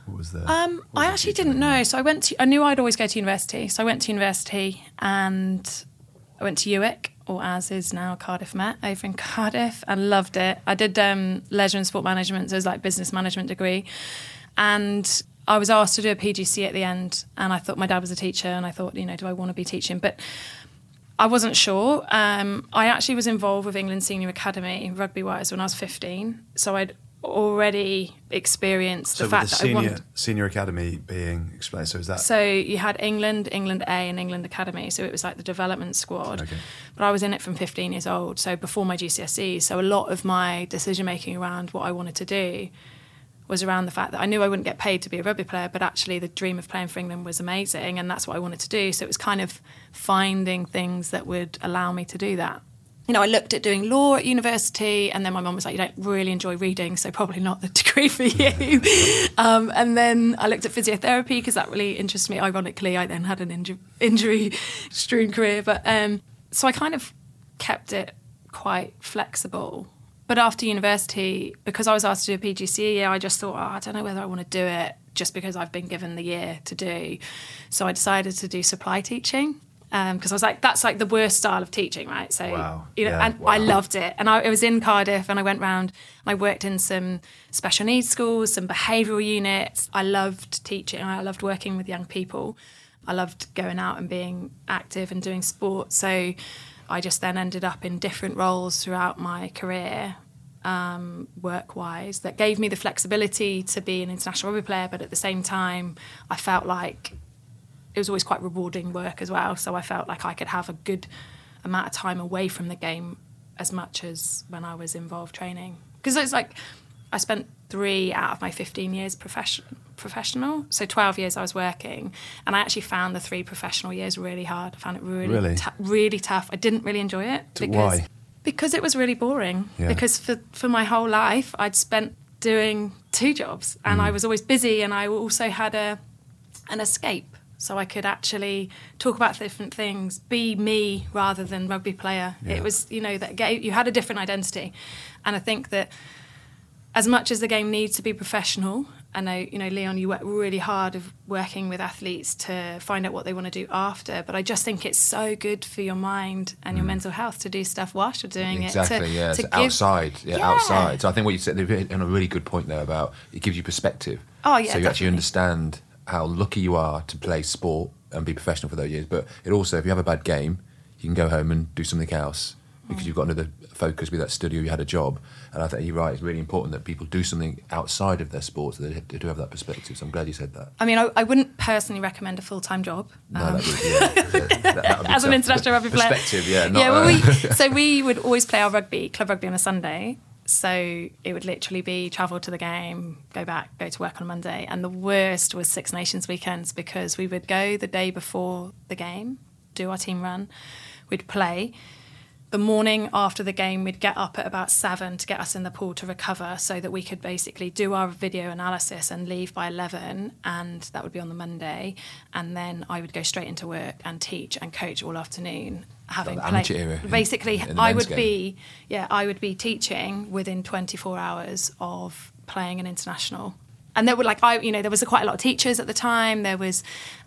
Speaker 2: What was the?
Speaker 3: I actually didn't know. So I knew I'd always go to university. So I went to university and I went to UWIC, or as is now Cardiff Met, over in Cardiff, and loved it. I did leisure and sport management, so it was like business management degree. And I was asked to do a PGC at the end, and I thought, my dad was a teacher, and I thought, do I want to be teaching? But I wasn't sure. I actually was involved with England Senior Academy, rugby-wise, when I was 15. So I'd already experienced the fact that I wanted...
Speaker 2: Senior Academy being explained, so is that...
Speaker 3: So you had England A and England Academy, so it was like the development squad. Okay. But I was in it from 15 years old, so before my GCSEs. So a lot of my decision-making around what I wanted to do was around the fact that I knew I wouldn't get paid to be a rugby player, but actually the dream of playing for England was amazing, and that's what I wanted to do. So it was kind of finding things that would allow me to do that. I looked at doing law at university, and then my mum was like, you don't really enjoy reading, so probably not the degree for you. And then I looked at physiotherapy because that really interests me. Ironically, I then had an injury-strewn career. But so I kind of kept it quite flexible. But after university, because I was asked to do a PGCE, I just thought, I don't know whether I want to do it just because I've been given the year to do. So I decided to do supply teaching. Because I was like, that's like the worst style of teaching, right? So,
Speaker 2: wow.
Speaker 3: I loved it. And it was in Cardiff, and I went round and I worked in some special needs schools, some behavioural units. I loved teaching. I loved working with young people. I loved going out and being active and doing sport. So I just then ended up in different roles throughout my career, work-wise, that gave me the flexibility to be an international rugby player, but at the same time, I felt like it was always quite rewarding work as well, so I felt like I could have a good amount of time away from the game as much as when I was involved training. Because it's like I spent 3 out of my 15 years professional, so 12 years I was working, and I actually found the 3 professional years really hard. I found it really tough. I didn't really enjoy it.
Speaker 2: Why?
Speaker 3: Because it was really boring. Yeah. Because for my whole life I'd spent doing 2 jobs, and I was always busy, and I also had an escape. So I could actually talk about different things, be me rather than rugby player. Yeah. It was, that you had a different identity. And I think that as much as the game needs to be professional, I know, Leon, you work really hard of working with athletes to find out what they want to do after. But I just think it's so good for your mind and your mental health to do stuff whilst you're doing it.
Speaker 1: Exactly, outside. Outside. So I think what you said, and a really good point there about it gives you perspective.
Speaker 3: Oh, yeah,
Speaker 1: so you actually understand how lucky you are to play sport and be professional for those years. But it also, if you have a bad game, you can go home and do something else because you've got another focus with that study or you had a job. And I think you're right, it's really important that people do something outside of their sport so they do have that perspective. So I'm glad you said that.
Speaker 3: I mean, I wouldn't personally recommend a full-time job.
Speaker 1: No, that would
Speaker 3: as an international rugby player.
Speaker 1: Perspective, yeah.
Speaker 3: So we would always play our club rugby on a Sunday. So it would literally be travel to the game, go back, go to work on a Monday. And the worst was Six Nations weekends because we would go the day before the game, do our team run, we'd play. The morning after the game, we'd get up at about 7 to get us in the pool to recover so that we could basically do our video analysis and leave by 11, and that would be on the Monday. And then I would go straight into work and teach and coach all afternoon. Having
Speaker 1: amateur era.
Speaker 3: Basically, I would be teaching within 24 hours of playing an international. And there were there was quite a lot of teachers at the time. There was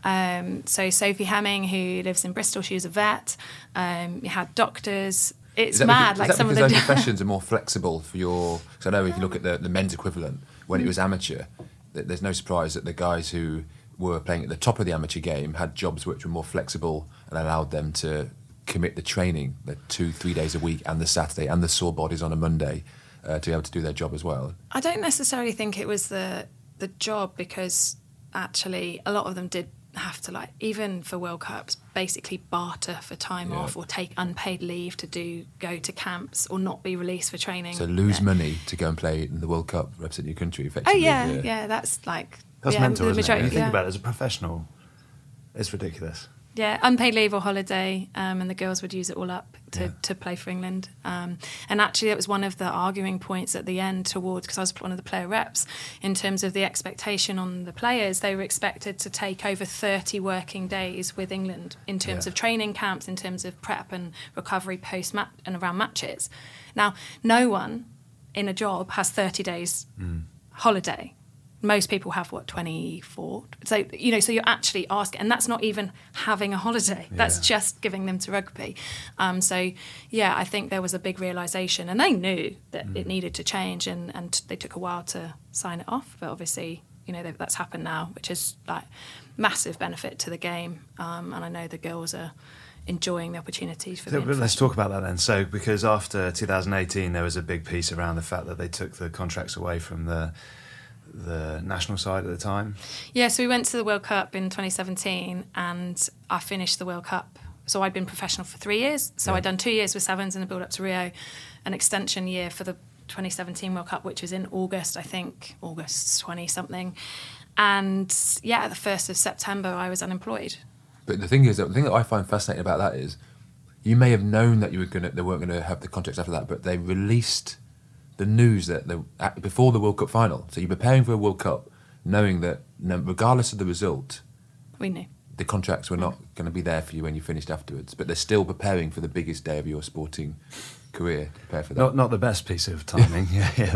Speaker 3: so Sophie Hemming, who lives in Bristol. She was a vet. You had doctors. It's mad.
Speaker 1: Because those professions are more flexible for your. Because I know if you look at the men's equivalent when it was amateur, there's no surprise that the guys who were playing at the top of the amateur game had jobs which were more flexible and allowed them to commit the training, the 2-3 days a week, and the Saturday, and the sore bodies on a Monday, to be able to do their job as well.
Speaker 3: I don't necessarily think it was the job, because actually a lot of them did have to, even for World Cups, basically barter for time off or take unpaid leave to go to camps or not be released for training.
Speaker 1: So lose money to go and play in the World Cup, represent your country effectively.
Speaker 3: Oh yeah, that's
Speaker 2: mental, isn't it? When you think about it as a professional, it's ridiculous.
Speaker 3: Yeah, unpaid leave or holiday, and the girls would use it all up to play for England. And actually, it was one of the arguing points at the end towards, because I was one of the player reps, in terms of the expectation on the players. They were expected to take over 30 working days with England in terms of training camps, in terms of prep and recovery post-match and around matches. Now, no one in a job has 30 days holiday. most people have 24. So so you're actually asking, and that's not even having a holiday. That's just giving them to rugby. I think there was a big realization, and they knew that it needed to change, and they took a while to sign it off. But obviously, that's happened now, which is like massive benefit to the game. And I know the girls are enjoying the opportunities for being
Speaker 2: let's talk about that then. So, because after 2018, there was a big piece around the fact that they took the contracts away from the national side at the time.
Speaker 3: Yeah, so we went to the World Cup in 2017, and I finished the World Cup. So I'd been professional for 3 years. So I'd done 2 years with Sevens in the build-up to Rio, an extension year for the 2017 World Cup, which was in August, I think, August 20-something. And at the 1st of September, I was unemployed.
Speaker 1: But the thing that I find fascinating about that is, you may have known that they weren't going to have the contracts after that, but they released the news that before the World Cup final. So you're preparing for a World Cup, knowing that regardless of the result,
Speaker 3: we knew
Speaker 1: the contracts were not going to be there for you when you finished afterwards. But they're still preparing for the biggest day of your sporting career to prepare for that.
Speaker 2: Not the best piece of timing.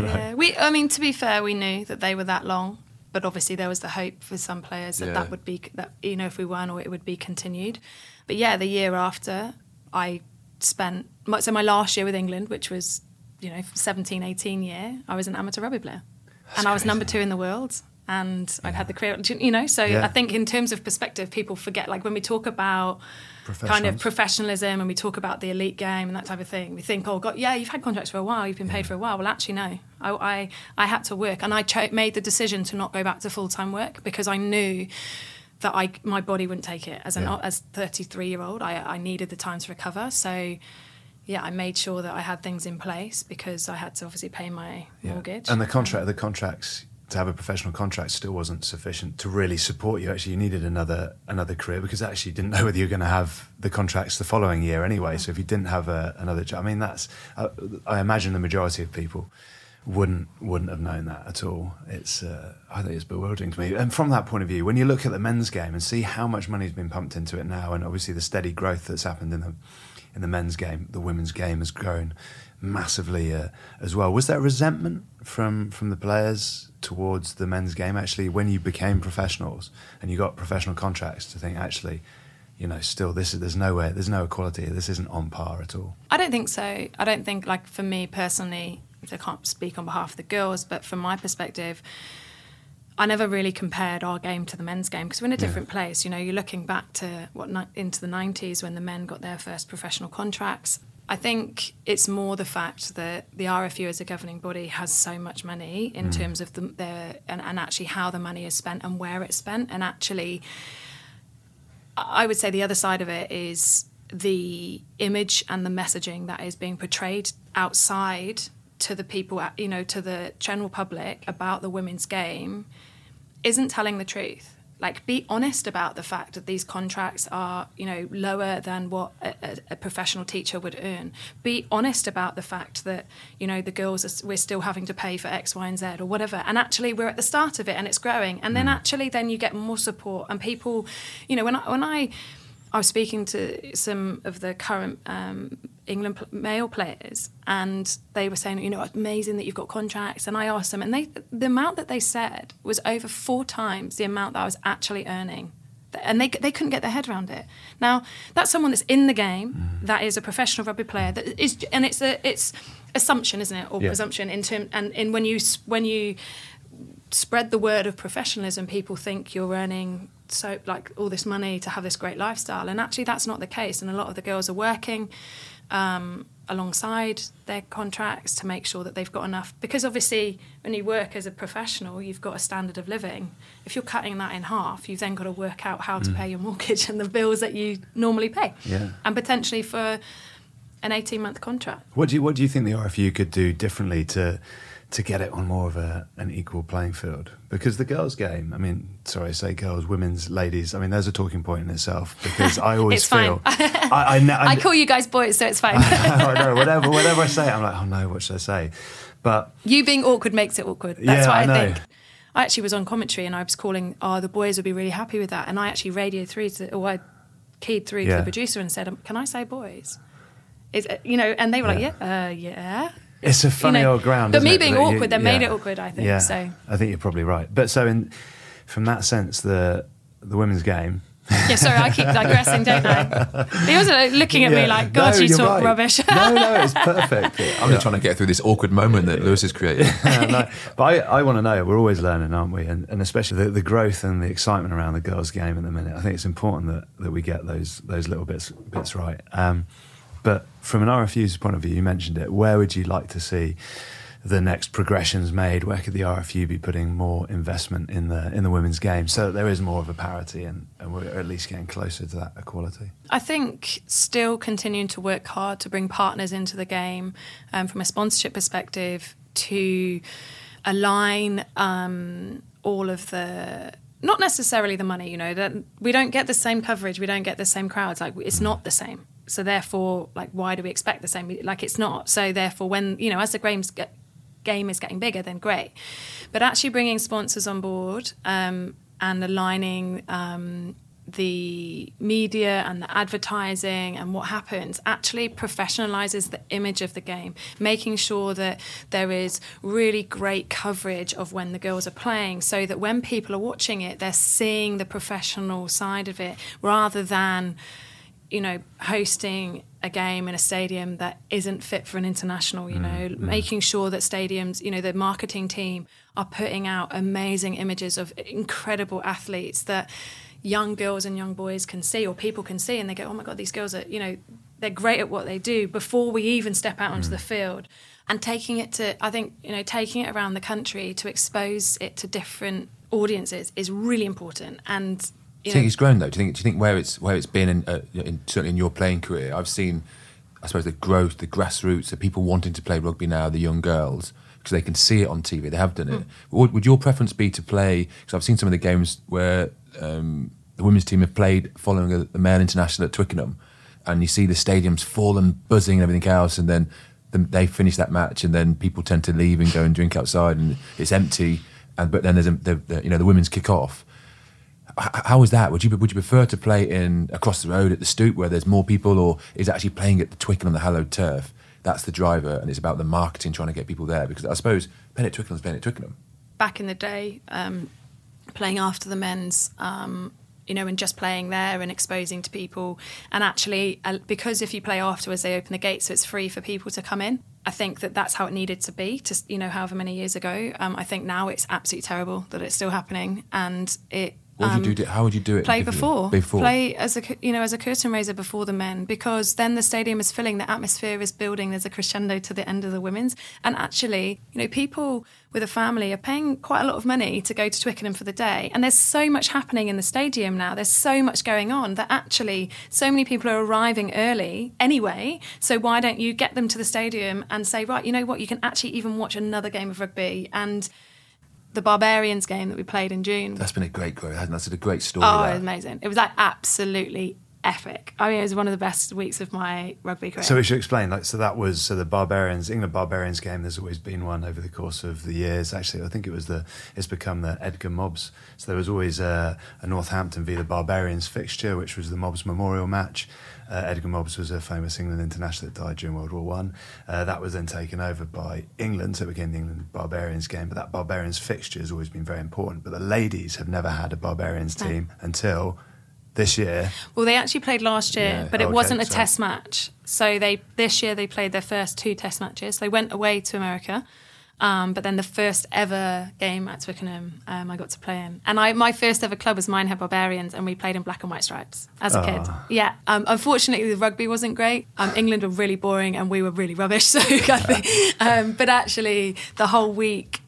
Speaker 3: To be fair, we knew that they were that long. But obviously there was the hope for some players that would be, that if we won, or it would be continued. But the year after, I spent, so my last year with England, which was, 17, 18 year, I was an amateur rugby player.
Speaker 2: That's
Speaker 3: and I was
Speaker 2: crazy.
Speaker 3: number 2 in the world. And I'd had the career, so I think in terms of perspective, people forget, like when we talk about kind of professionalism and we talk about the elite game and that type of thing, we think, oh God, you've had contracts for a while, you've been paid for a while. Well, actually, no. I had to work, and I made the decision to not go back to full-time work because I knew that my body wouldn't take it. As 33-year-old, I needed the time to recover. So, I made sure that I had things in place because I had to obviously pay my mortgage.
Speaker 2: And the contracts, to have a professional contract still wasn't sufficient to really support you. Actually, you needed another career because actually you didn't know whether you were going to have the contracts the following year anyway. So if you didn't have another job, I mean, I imagine the majority of people wouldn't have known that at all. I think it's bewildering to me. And from that point of view, when you look at the men's game and see how much money's been pumped into it now, and obviously the steady growth that's happened in the men's game, the women's game has grown massively as well. Was there resentment from the players towards the men's game actually when you became professionals and you got professional contracts to think actually, still there's no equality here, this isn't on par at all?
Speaker 3: I don't think so. I don't think, like, for me personally, I can't speak on behalf of the girls, but from my perspective, I never really compared our game to the men's game because we're in a different place. You're looking back to into the 90s when the men got their first professional contracts. I think it's more the fact that the RFU as a governing body has so much money in terms of and actually how the money is spent and where it's spent. And actually, I would say the other side of it is the image and the messaging that is being portrayed outside to the people, to the general public about the women's game isn't telling the truth. Like, be honest about the fact that these contracts are, lower than what a professional teacher would earn. Be honest about the fact that, the girls, we're still having to pay for X, Y, and Z or whatever. And actually, we're at the start of it and it's growing. And then then you get more support. And people, when I was speaking to some of the current England male players, and they were saying, it's amazing that you've got contracts. And I asked them, and the amount that they said was over 4 times the amount that I was actually earning. And they couldn't get their head around it. Now, that's someone that's in the game, that is a professional rugby player, that is, and it's assumption, isn't it, or presumption and when you spread the word of professionalism, people think you're earning so like all this money to have this great lifestyle, and actually that's not the case. And a lot of the girls are working alongside their contracts to make sure that they've got enough, because obviously when you work as a professional, you've got a standard of living. If you're cutting that in half, you've then got to work out how to pay your mortgage and the bills that you normally pay, and potentially for an 18-month contract.
Speaker 2: What do you think the RFU could do differently to get it on more of an equal playing field? Because the girls' game, I mean, sorry, I say girls, women's, ladies, I mean, there's a talking point in itself, because I always feel... I
Speaker 3: call you guys boys, so it's fine.
Speaker 2: I know, whatever I say, I'm like, oh no, what should I say? But
Speaker 3: you being awkward makes it awkward. That's what I think. I actually was on commentary and I was calling, the boys would be really happy with that. And I actually radioed through I keyed through to the producer and said, can I say boys? And they were like, yeah.
Speaker 2: It's a funny old ground.
Speaker 3: But me
Speaker 2: isn't it?
Speaker 3: being
Speaker 2: That
Speaker 3: awkward, they made it awkward, I think.
Speaker 2: Yeah,
Speaker 3: So
Speaker 2: I think you're probably right. But so from that sense, the women's game.
Speaker 3: Yeah, sorry, I keep digressing, don't I? He was looking at me like, God, you talk rubbish.
Speaker 2: No, it's perfect.
Speaker 1: I'm just trying to get through this awkward moment that Lewis has created.
Speaker 2: No, but I want to know, we're always learning, aren't we? And especially the growth and the excitement around the girls' game at the minute. I think it's important that we get those little bits right. But from an RFU's point of view, you mentioned it, where would you like to see the next progressions made? Where could the RFU be putting more investment in the women's game so that there is more of a parity and we're at least getting closer to that equality?
Speaker 3: I think still continuing to work hard to bring partners into the game from a sponsorship perspective to align all of the, not necessarily the money, that we don't get the same coverage, we don't get the same crowds, like it's not the same. So therefore, like, why do we expect the same? Like, it's not. So therefore, when, as the game is getting bigger, then great. But actually bringing sponsors on board and aligning the media and the advertising and what happens actually professionalizes the image of the game, making sure that there is really great coverage of when the girls are playing so that when people are watching it, they're seeing the professional side of it rather than hosting a game in a stadium that isn't fit for an international, making sure that stadiums, the marketing team are putting out amazing images of incredible athletes that young girls and young boys can see, or people can see, and they go, oh my God, these girls are, they're great at what they do before we even step out onto the field. And taking it to, I think, taking it around the country to expose it to different audiences is really important. And
Speaker 1: do you think it's grown though? Do you think where it's been certainly in your playing career? I've seen, I suppose, the growth, the grassroots, the people wanting to play rugby now, the young girls, because they can see it on TV. They have done it. Would your preference be to play? Because I've seen some of the games where the women's team have played following the male international at Twickenham, and you see the stadiums full and buzzing and everything else, and then they finish that match, and then people tend to leave and go and drink outside, and it's empty. But then there's the women's kick off. How is that? Would you prefer to play across the road at the Stoop where there's more people, or is actually playing at the Twickenham, the hallowed turf? That's the driver, and it's about the marketing, trying to get people there. Because I suppose playing at Twickenham's playing at Twickenham.
Speaker 3: Back in the day, playing after the men's, and just playing there and exposing to people, and actually because if you play afterwards, they open the gates, so it's free for people to come in. I think that's how it needed to be, however many years ago. I think now it's absolutely terrible that it's still happening, and it.
Speaker 1: What would you do? How would you do it?
Speaker 3: Play before. Play as a curtain raiser before the men, because then the stadium is filling, the atmosphere is building. There's a crescendo to the end of the women's, and actually, people with a family are paying quite a lot of money to go to Twickenham for the day, and there's so much happening in the stadium now. There's so much going on that actually so many people are arriving early anyway. So why don't you get them to the stadium and say, right, you know what, you can actually even watch another game of rugby. And the Barbarians game that we played in June.
Speaker 1: That's been a great growth, hasn't it? That's a great story.
Speaker 3: Oh, it was amazing. It was absolutely epic. I mean, it was one of the best weeks of my rugby career.
Speaker 2: So we should explain, the Barbarians, England Barbarians game, there's always been one over the course of the years. Actually, I think it's become the Edgar Mobbs. So there was always a Northampton v the Barbarians fixture, which was the Mobbs Memorial match. Edgar Mobbs was a famous England international that died during World War One. That was then taken over by England, so it became the England Barbarians game. But that Barbarians fixture has always been very important. But the ladies have never had a Barbarians team until this year.
Speaker 3: Well, they actually played last year, but it wasn't a test match. So this year they played their first 2 test matches. They went away to America. But then the first ever game at Twickenham, I got to play in. And my first ever club was Minehead Barbarians, and we played in black and white stripes as a kid. Yeah. Unfortunately, the rugby wasn't great. England were really boring, and we were really rubbish. So, but actually, the whole week,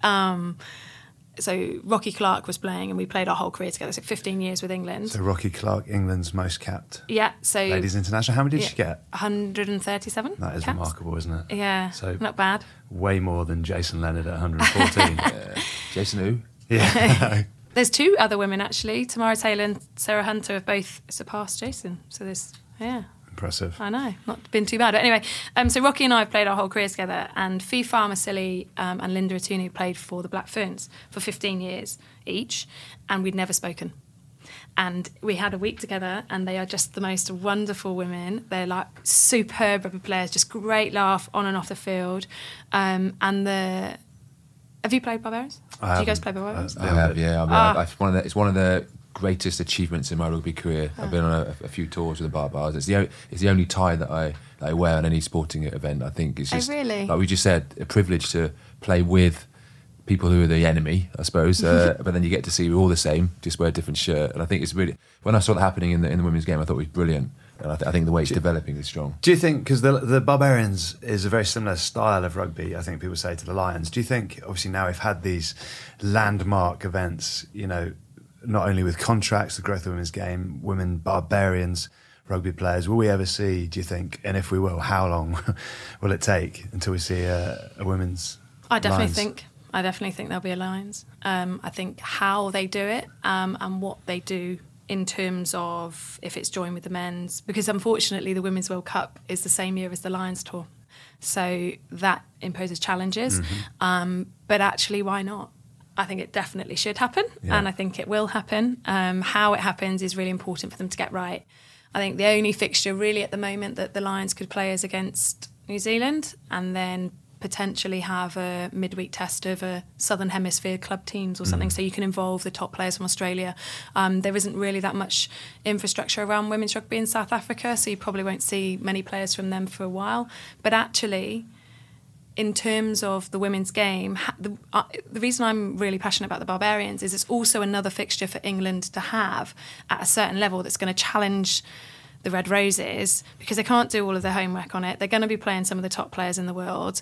Speaker 3: so Rocky Clark was playing, and we played our whole career together. So 15 years with England.
Speaker 2: So Rocky Clark, England's most capped.
Speaker 3: Yeah. So
Speaker 2: ladies international. How many did she get?
Speaker 3: 137.
Speaker 2: That is
Speaker 3: caps.
Speaker 2: Remarkable, isn't it?
Speaker 3: Yeah. So not bad.
Speaker 2: Way more than Jason Leonard at 114.
Speaker 1: Jason who?
Speaker 2: Yeah.
Speaker 3: There's 2 other women actually. Tamara Taylor and Sarah Hunter have both surpassed Jason. So
Speaker 2: impressive.
Speaker 3: I know, not been too bad. But anyway, so Rocky and I have played our whole careers together, and Fee Farmer-Silly and Linda Atunu played for the Black Ferns for 15 years each, and we'd never spoken. And we had a week together, and they are just the most wonderful women. They're like superb rugby players, just great laugh on and off the field. Have you played Barbarians? Do you guys play Barbarians?
Speaker 1: I have, yeah. I mean, it's one of the greatest achievements in my rugby career. I've been on a few tours with the Barbars. It's the only tie that I wear on any sporting event. I think it's just,
Speaker 3: really?
Speaker 1: like we just said, a privilege to play with people who are the enemy, I suppose. But then you get to see we're all the same, just wear a different shirt. And I think it's really, when I saw that happening in the women's game, I thought it was brilliant. And I think the way it's developing is strong.
Speaker 2: Do you think, because the Barbarians is a very similar style of rugby, I think people say, to the Lions. Do you think, obviously now we've had these landmark events, you know, not only with contracts, the growth of the women's game, women Barbarians, rugby players, will we ever see, do you think, and if we will, how long will it take until we see a women's
Speaker 3: I definitely
Speaker 2: Lions?
Speaker 3: think there'll be a Lions. I think how they do it and what they do in terms of if it's joined with the men's, because unfortunately the Women's World Cup is the same year as the Lions Tour. So that imposes challenges. But actually, why not? I think it definitely should happen, and I think it will happen. How it happens is really important for them to get right. I think the only fixture really at the moment that the Lions could play is against New Zealand, and then potentially have a midweek test of a Southern Hemisphere club teams or something, so you can involve the top players from Australia. There isn't really that much infrastructure around women's rugby in South Africa, so you probably won't see many players from them for a while. But actually, in terms of the women's game, the reason I'm really passionate about the Barbarians is it's also another fixture for England to have at a certain level that's going to challenge the Red Roses, because they can't do all of their homework on it. They're going to be playing some of the top players in the world.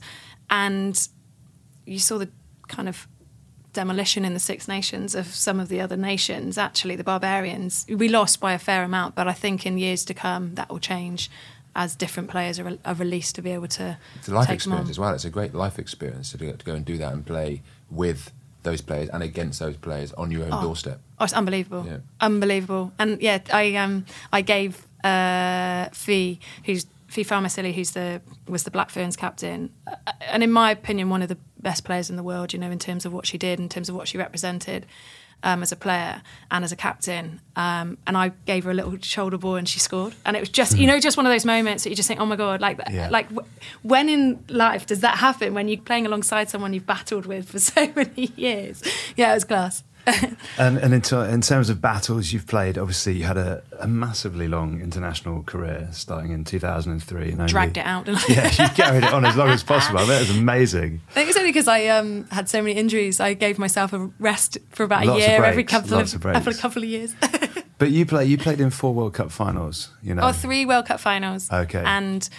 Speaker 3: And you saw the kind of demolition in the Six Nations of some of the other nations. Actually, the Barbarians, we lost by a fair amount, but I think in years to come that will change as different players are released to be able to
Speaker 1: It's a life
Speaker 3: take
Speaker 1: experience as well. It's a great life experience to go and do that and play with those players and against those players on your own doorstep.
Speaker 3: Oh, it's unbelievable.
Speaker 1: Yeah.
Speaker 3: Unbelievable. And yeah, I gave Fee Farmasili, was the Black Ferns captain, and in my opinion, one of the best players in the world, you know, in terms of what she did, in terms of what she represented as a player and as a captain. And I gave her a little shoulder ball and she scored. And it was just, you know, just one of those moments that you just think, oh my God, when in life does that happen, when you're playing alongside someone you've battled with for so many years? Yeah, it was class.
Speaker 2: And in terms of battles you've played, obviously you had a massively long international career starting in 2003. And
Speaker 3: dragged it out, didn't I?
Speaker 2: Yeah, you carried it on as long as possible. I bet it was amazing.
Speaker 3: I think it's only because I had so many injuries. I gave myself a rest for about a year every couple of years.
Speaker 2: But you played in 4 World Cup finals, you know?
Speaker 3: 3 World Cup finals. Okay. And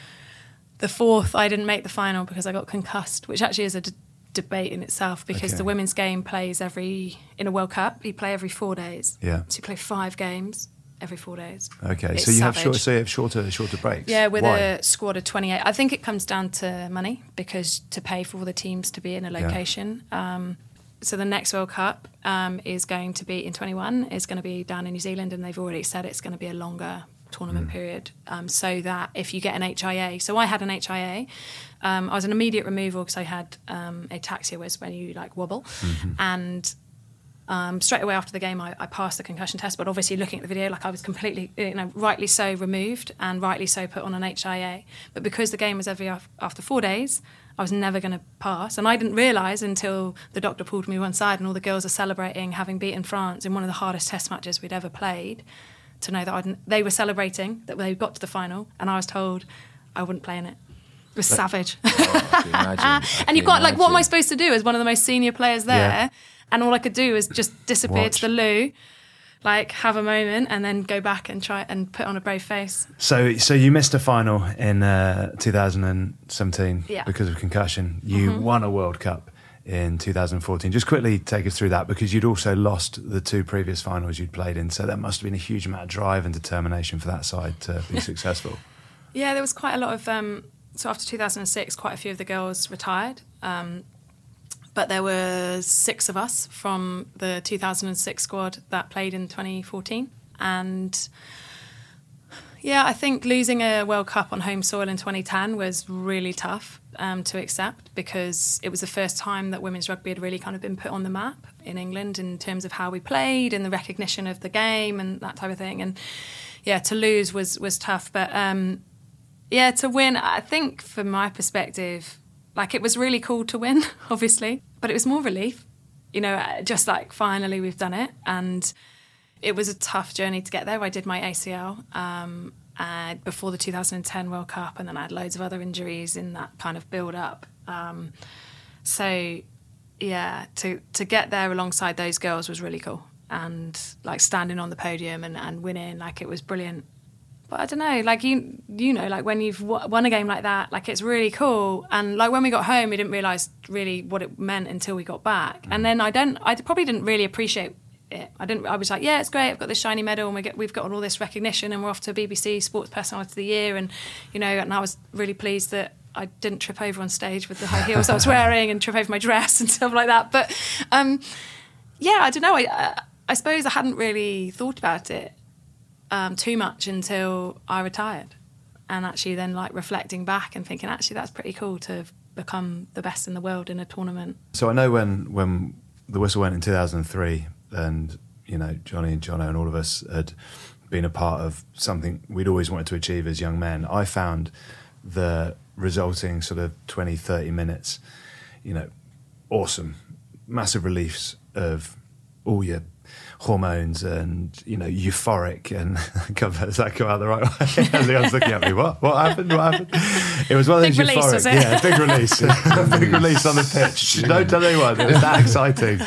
Speaker 3: the 4th, I didn't make the final because I got concussed, which actually is a debate in itself, because the women's game plays in a World Cup, you play every 4 days.
Speaker 2: Yeah.
Speaker 3: So you play 5 games every 4 days.
Speaker 2: Okay,
Speaker 3: it's
Speaker 2: so you
Speaker 3: savage.
Speaker 2: have shorter breaks.
Speaker 3: Yeah, with
Speaker 2: Why?
Speaker 3: a squad of 28. I think it comes down to money, because to pay for all the teams to be in a location. So the next World Cup is going to be in 21, is going to be down in New Zealand, and they've already said it's going to be a longer tournament period, so that if you get an HIA, so I had an HIA, I was an immediate removal because I had ataxia, was when you like wobble, and straight away after the game I passed the concussion test, but obviously looking at the video, like I was completely, you know, rightly so removed and rightly so put on an HIA, but because the game was after 4 days, I was never going to pass, and I didn't realise until the doctor pulled me one side and all the girls are celebrating having beaten France in one of the hardest test matches we'd ever played, to know that they were celebrating that they got to the final, and I was told I wouldn't play in it. It was savage. And you've got, like, what am I supposed to do as one of the most senior players there? Yeah. And all I could do was just disappear to the loo, like have a moment, and then go back and try and put on a brave face. So
Speaker 2: you missed a final in 2017 because of concussion. You won a World Cup in 2014. Just quickly take us through that, because you'd also lost the 2 previous finals you'd played in, so that must have been a huge amount of drive and determination for that side to be successful.
Speaker 3: Yeah, there was quite a lot of so after 2006 quite a few of the girls retired, but there were 6 of us from the 2006 squad that played in 2014, and Yeah, I think losing a World Cup on home soil in 2010 was really tough to accept, because it was the first time that women's rugby had really kind of been put on the map in England in terms of how we played and the recognition of the game and that type of thing. And yeah, to lose was tough. But yeah, to win, I think from my perspective, like, it was really cool to win, obviously, but it was more relief, you know, just like finally we've done it. And it was a tough journey to get there. I did my ACL before the 2010 World Cup, and then I had loads of other injuries in that kind of build-up. So, yeah, to get there alongside those girls was really cool. And, like, standing on the podium and winning, like, it was brilliant. But I don't know, like, you know, like, when you've won a game like that, like, it's really cool. And, like, when we got home, we didn't realise really what it meant until we got back. And then I probably didn't really appreciate it. I was like, yeah, it's great, I've got this shiny medal and we've got all this recognition and we're off to BBC Sports Personality of the Year, and you know, and I was really pleased that I didn't trip over on stage with the high heels I was wearing and trip over my dress and stuff like that. But yeah, I don't know, I suppose I hadn't really thought about it too much until I retired, and actually then, like, reflecting back and thinking, actually that's pretty cool to have become the best in the world in a tournament.
Speaker 2: So I know when the whistle went in 2003, and, you know, Johnny and Jono and all of us had been a part of something we'd always wanted to achieve as young men. I found the resulting sort of 20, 30 minutes, you know, awesome. Massive reliefs of all your hormones and, you know, euphoric, and does that come out the right way? Leon's looking at me. What happened? It was one of those
Speaker 3: big release,
Speaker 2: euphoric,
Speaker 3: was it?
Speaker 2: Yeah, big release, big release on the pitch. Don't tell anyone. It was that exciting.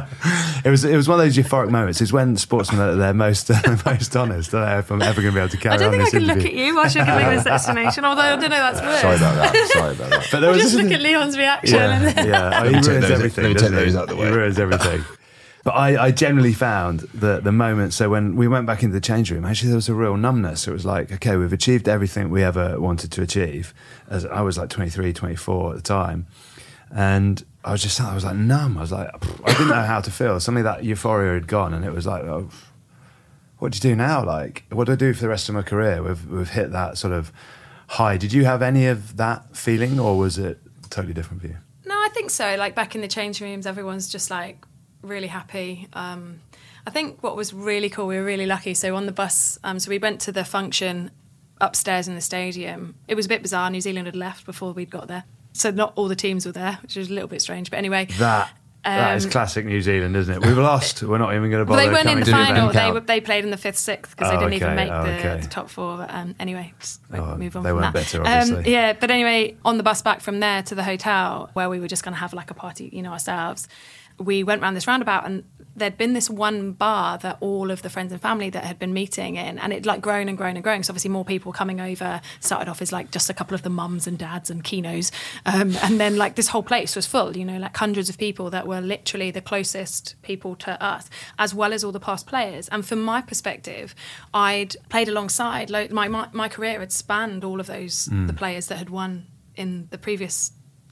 Speaker 2: It was one of those euphoric moments. It's when sportsmen are at their most honest. I don't know if I'm ever going to be able to carry on.
Speaker 3: I don't think I
Speaker 2: this
Speaker 3: can look
Speaker 2: interview.
Speaker 3: at you whilst you're giving this explanation, although I don't know that's worse.
Speaker 1: Sorry about that.
Speaker 2: But there was
Speaker 3: Just look at Leon's reaction.
Speaker 2: Yeah. He ruins everything.
Speaker 1: Let me take
Speaker 2: doesn't
Speaker 1: those
Speaker 2: he?
Speaker 1: out the way.
Speaker 2: He ruins everything. But I generally found that the moment, so when we went back into the change room, actually there was a real numbness. It was like, okay, we've achieved everything we ever wanted to achieve. As I was like 23, 24 at the time. And I was like numb. I was like, I didn't know how to feel. Suddenly that euphoria had gone, and it was like, oh, what do you do now? Like, what do I do for the rest of my career? We've hit that sort of high. Did you have any of that feeling, or was it totally different for you?
Speaker 3: No, I think so. Like, back in the change rooms, everyone's just like really happy. I think what was really cool, we were really lucky. So on the bus, so we went to the function upstairs in the stadium. It was a bit bizarre. New Zealand had left before we'd got there. So not all the teams were there, which was a little bit strange. But anyway.
Speaker 2: That is classic New Zealand, isn't it? We've lost. We're not even going to bother.
Speaker 3: Well, they weren't in the
Speaker 2: coming.
Speaker 3: final. They played in the 5th, 6th because they didn't even make the top 4. But anyway, just move on
Speaker 2: they
Speaker 3: from
Speaker 2: weren't
Speaker 3: that.
Speaker 2: better, obviously.
Speaker 3: Yeah, but anyway, on the bus back from there to the hotel, where we were just going to have like a party, you know, ourselves, we went round this roundabout, and there'd been this one bar that all of the friends and family that had been meeting in, and it like grown and grown and grown. So obviously more people coming over. Started off as like just a couple of the mums and dads and kinos, and then like this whole place was full, you know, like hundreds of people that were literally the closest people to us, as well as all the past players. And from my perspective, I'd played alongside my career had spanned all of those the players that had won in the previous.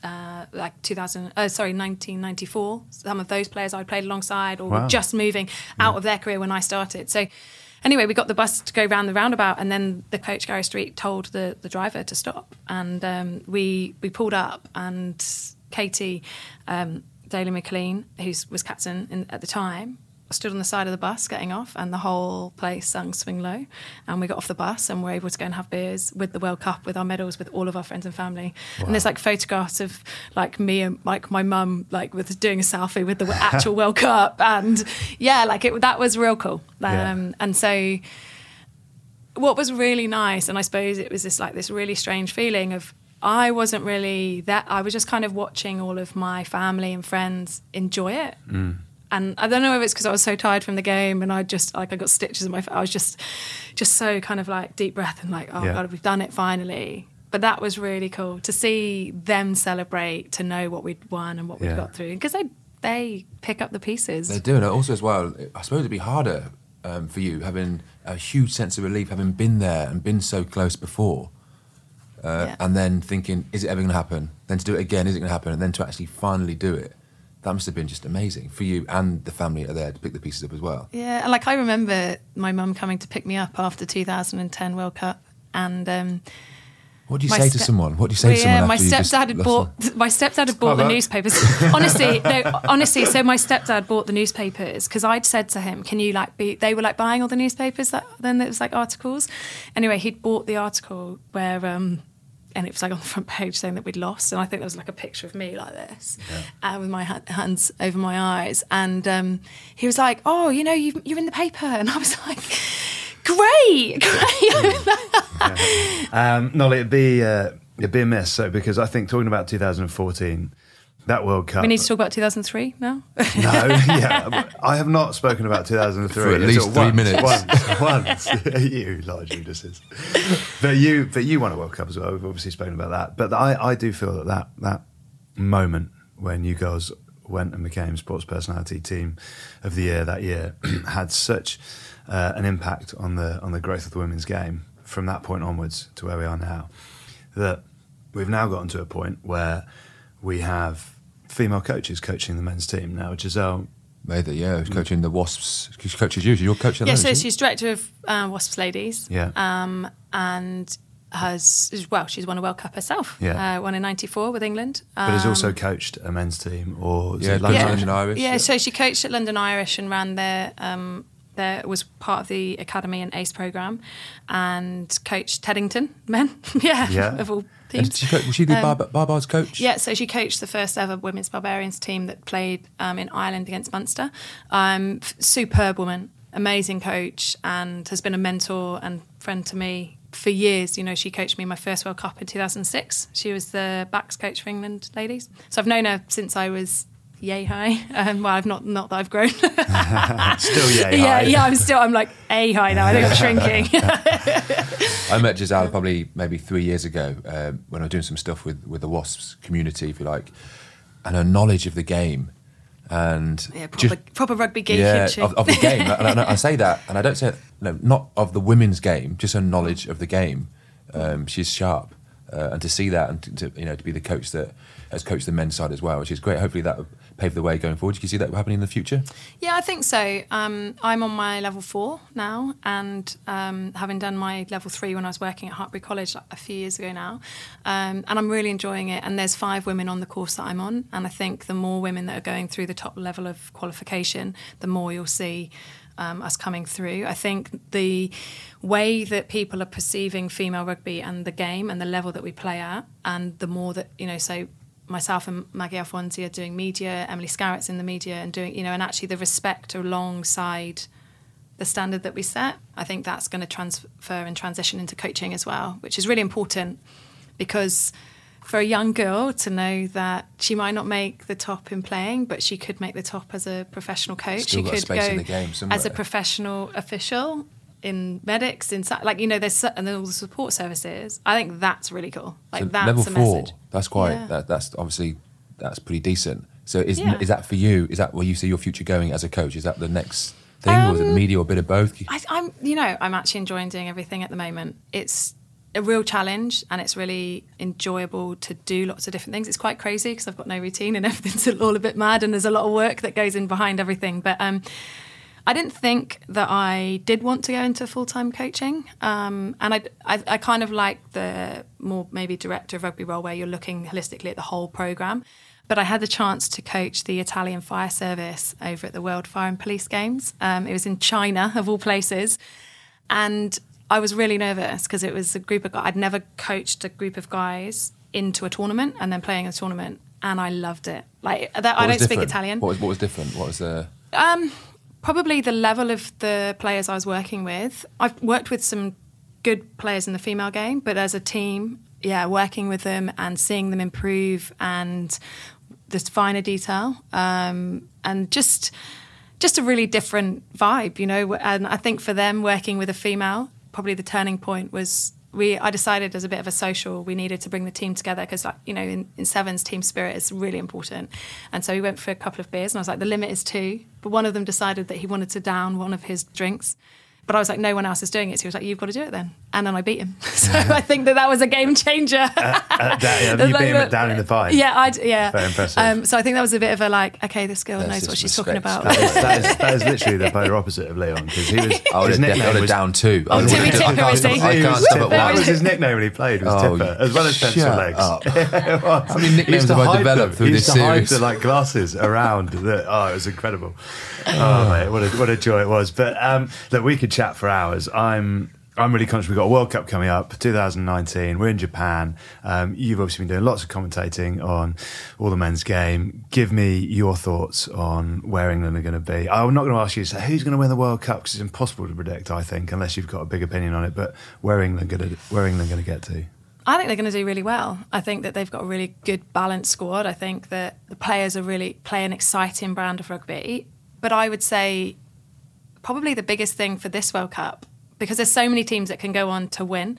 Speaker 3: 1994. Some of those players I played alongside or were just moving out of their career when I started. So anyway, we got the bus to go round the roundabout, and then the coach, Gary Street, told the driver to stop. And we pulled up, and Katie Daly McLean, who was captain at the time, stood on the side of the bus getting off, and the whole place sung Swing Low, and we got off the bus and were able to go and have beers with the World Cup, with our medals, with all of our friends and family. And there's like photographs of like me and like my mum like with doing a selfie with the actual World Cup, and yeah, like that was real cool. And so what was really nice, and I suppose it was this really strange feeling of I wasn't really that, I was just kind of watching all of my family and friends enjoy it. And I don't know if it's because I was so tired from the game, and I got stitches in my face. I was just so kind of like deep breath and like, God, we've done it finally. But that was really cool to see them celebrate, to know what we'd won and what we'd got through, because they pick up the pieces.
Speaker 1: They do, and also as well, I suppose it'd be harder for you having a huge sense of relief, having been there and been so close before. And then thinking, is it ever going to happen? Then to do it again, is it going to happen? And then to actually finally do it. That must have been just amazing for you, and the family are there to pick the pieces up as well.
Speaker 3: Yeah, and like I remember my mum coming to pick me up after 2010 World Cup, and
Speaker 1: what do you say to someone? What do you say to someone?
Speaker 3: My stepdad had bought the newspapers. honestly, so my stepdad bought the newspapers because I'd said to him, "Can you They were like buying all the newspapers. Then it was like articles. Anyway, he'd bought the article where. And it was like on the front page saying that we'd lost. And I think there was like a picture of me like this with my hands over my eyes. And he was like, oh, you're in the paper. And I was like, great.
Speaker 2: Nolly, it'd be a miss. So, because I think talking about 2014, that World Cup...
Speaker 3: We need to talk about 2003 now?
Speaker 2: No, yeah. I have not spoken about 2003.
Speaker 1: For at least 3 minutes.
Speaker 2: Once. You large Judases. But you won a World Cup as well. We've obviously spoken about that. But I do feel that moment when you girls went and became Sports Personality Team of the Year that year had such an impact on the growth of the women's game from that point onwards to where we are now, that we've now gotten to a point where we have female coaches coaching the men's team now. Giselle
Speaker 1: Mather, who's coaching the Wasps. She coaches you. You're coaching them.
Speaker 3: Yeah, so she's director of Wasps Ladies.
Speaker 2: Yeah.
Speaker 3: And she's won a World Cup herself.
Speaker 2: Yeah.
Speaker 3: Won in '94 with England.
Speaker 2: But has also coached a men's team or
Speaker 1: London Irish.
Speaker 3: Yeah, so she coached at London Irish and ran there was part of the Academy and ACE programme, and coached Teddington men, of all teams.
Speaker 1: Was she the Barbars coach?
Speaker 3: Yeah, so she coached the first ever women's Barbarians team that played in Ireland against Munster. Superb woman, amazing coach, and has been a mentor and friend to me for years. She coached me in my first World Cup in 2006. She was the backs coach for England ladies. So I've known her since I was yay high. Well, I've not that I've grown.
Speaker 2: Still yay high.
Speaker 3: Yeah, I'm like A high now. I think I'm shrinking.
Speaker 1: I met Giselle probably maybe 3 years ago when I was doing some stuff with the Wasps community, if you like, and her knowledge of the game and
Speaker 3: proper rugby geek.
Speaker 1: Yeah, of the game. And I say that, and I don't say not of the women's game, just her knowledge of the game. She's sharp, and to see that, and to be the coach that has coached the men's side as well, which is great. Hopefully that will pave the way going forward. Do you see that happening in the future?
Speaker 3: Yeah, I think so. I'm on my level 4 now, and having done my level 3 when I was working at Hartbury College a few years ago now, and I'm really enjoying it. And there's 5 women on the course that I'm on, and I think the more women that are going through the top level of qualification, the more you'll see us coming through. I think the way that people are perceiving female rugby and the game and the level that we play at, and the more that, so myself and Maggie Alfonsi are doing media, Emily Scarrett's in the media and doing, and actually the respect alongside the standard that we set, I think that's going to transfer and transition into coaching as well, which is really important, because for a young girl to know that she might not make the top in playing, but she could make the top as a professional coach.
Speaker 1: Still got
Speaker 3: she could
Speaker 1: space
Speaker 3: go
Speaker 1: in the game somewhere.
Speaker 3: As a professional official in medics, there's and then all the support services. I think that's really cool.
Speaker 1: So
Speaker 3: that's
Speaker 1: level
Speaker 3: a
Speaker 1: 4.
Speaker 3: message.
Speaker 1: That's quite. That's obviously pretty decent. So is that for you? Is that where you see your future going as a coach? Is that the next thing, or is it media, or a bit of both?
Speaker 3: I'm actually enjoying doing everything at the moment. It's a real challenge, and it's really enjoyable to do lots of different things. It's quite crazy because I've got no routine and everything's all a bit mad, and there's a lot of work that goes in behind everything. But I didn't think that I did want to go into full-time coaching, and I kind of like the more maybe director of rugby role where you're looking holistically at the whole programme. But I had the chance to coach the Italian fire service over at the World Fire and Police Games. It was in China, of all places, and I was really nervous because it was a group of guys. I'd never coached a group of guys into a tournament and then playing a tournament, and I loved it. I don't speak Italian.
Speaker 1: What was different? What was the...
Speaker 3: Probably the level of the players I was working with. I've worked with some good players in the female game, but as a team, working with them and seeing them improve and the finer detail, and just a really different vibe, And I think for them, working with a female, probably the turning point was I decided as a bit of a social, we needed to bring the team together because, in Sevens, team spirit is really important. And so we went for a couple of beers and I was like, the limit is 2. But one of them decided that he wanted to down one of his drinks But I was like, no one else is doing it. So he was like, you've got to do it then. And then I beat him. So I think that was a game changer.
Speaker 2: You beat him down in the fight.
Speaker 3: Yeah,
Speaker 2: Very impressive.
Speaker 3: So I think that was a bit of a like, okay, this girl knows what she's talking about.
Speaker 2: That is literally the polar opposite of Leon, because he was.
Speaker 1: His nickname was down two.
Speaker 3: Timmy Tipper, is he?
Speaker 1: I can't stop at
Speaker 2: That
Speaker 1: one.
Speaker 2: was his nickname when he played, was Tipper, as well as pencil legs.
Speaker 1: How many nicknames have I developed through this series?
Speaker 2: He used to hide the glasses around. It was incredible. Oh, mate, what a joy it was. But look, we could chat for hours. I'm really conscious we've got a World Cup coming up, 2019. We're in Japan. You've obviously been doing lots of commentating on all the men's game. Give me your thoughts on where England are going to be. I'm not going to ask you to say who's going to win the World Cup, because it's impossible to predict, I think, unless you've got a big opinion on it. But where England going to get to?
Speaker 3: I think they're going to do really well. I think that they've got a really good balanced squad. I think that the players are really play an exciting brand of rugby. But I would say probably the biggest thing for this World Cup, because there's so many teams that can go on to win,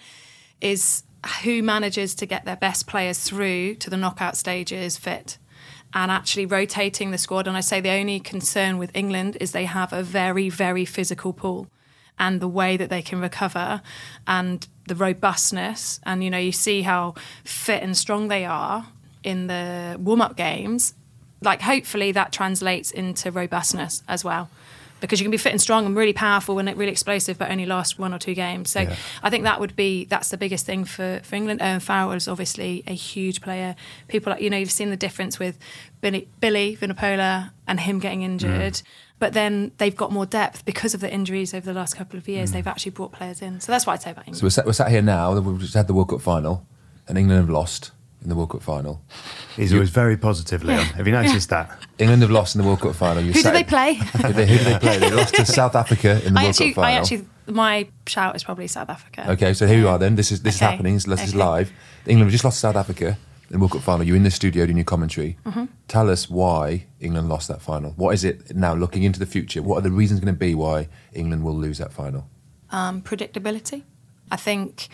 Speaker 3: is who manages to get their best players through to the knockout stages fit and actually rotating the squad. And I say the only concern with England is they have a very, very physical pool, and the way that they can recover and the robustness. And, you see how fit and strong they are in the warm-up games. Like, hopefully that translates into robustness as well. Because you can be fit and strong and really powerful and really explosive, but only last 1 or 2 games. So I think that's the biggest thing for England. Farrell is obviously a huge player. People like, you've seen the difference with Billy Vunipola and him getting injured. But then they've got more depth because of the injuries over the last couple of years. They've actually brought players in. So that's what I'd say about England.
Speaker 1: So we're sat here now, we've just had the World Cup final, and England have lost in the World Cup final.
Speaker 2: He's always very positive, Leon. Have you noticed that?
Speaker 1: England have lost in the World Cup final.
Speaker 3: Who did they play?
Speaker 1: Who did they play? They lost to South Africa in the World Cup final.
Speaker 3: My shout is probably South Africa.
Speaker 1: Okay, so here you are then. This is happening. This is live. England have just lost to South Africa in the World Cup final. You're in the studio doing your commentary. Tell us why England lost that final. What is it now, looking into the future? What are the reasons going to be why England will lose that final?
Speaker 3: Predictability. I think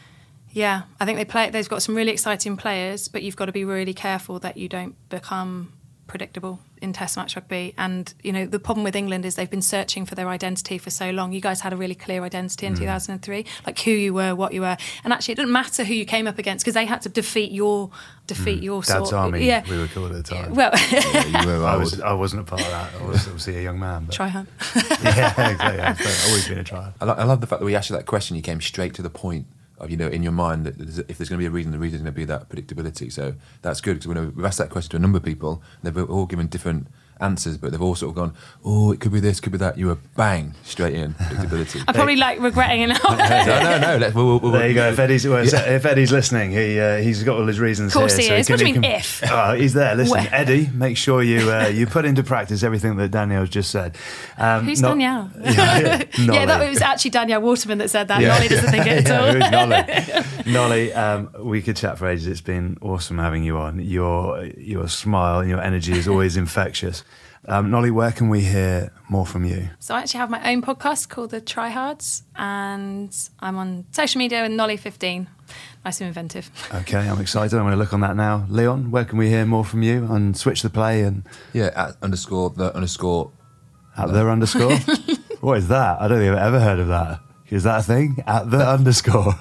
Speaker 3: they've got some really exciting players, but you've got to be really careful that you don't become predictable in Test match rugby. And the problem with England is they've been searching for their identity for so long. You guys had a really clear identity in 2003, like who you were, what you were, and actually it didn't matter who you came up against, because they had to defeat your
Speaker 2: Dad's
Speaker 3: sort.
Speaker 2: Army, we were called at the time.
Speaker 3: Well,
Speaker 1: you were,
Speaker 2: I wasn't a part of that. I was obviously a young man. But.
Speaker 3: Try hard.
Speaker 2: Yeah, exactly. I've always been a try.
Speaker 1: I love the fact that we asked you that question. You came straight to the point of, in your mind, that if there's going to be a reason, the reason is going to be that predictability. So that's good, because we've asked that question to a number of people. They've all given different answers, but they've all sort of gone, oh, it could be this, could be that. You were bang, straight in, predictability.
Speaker 3: I'm probably regretting it now.
Speaker 1: No.
Speaker 2: There you go. If Eddie's listening, he's got all his reasons.
Speaker 3: Of course
Speaker 2: here,
Speaker 3: he is. What do you mean if?
Speaker 2: Oh, he's there. Listen, Eddie, make sure you put into practice everything that Danielle's just said.
Speaker 3: Who's Danielle? It was actually Danielle Waterman that said that. Nolly doesn't think it at all.
Speaker 2: Nolly, we could chat for ages. It's been awesome having you on. Your smile and your energy is always infectious. Nolly, where can we hear more from you?
Speaker 3: So I actually have my own podcast called The Tryhards, and I'm on social media with Nolly15. Nice and inventive. Okay,
Speaker 2: I'm excited. I'm going to look on that now. Leon, where can we hear more from you on Switch the Play? And
Speaker 1: at _the_.
Speaker 2: At the underscore? What is that? I don't think I've ever heard of that. Is that a thing? At the underscore.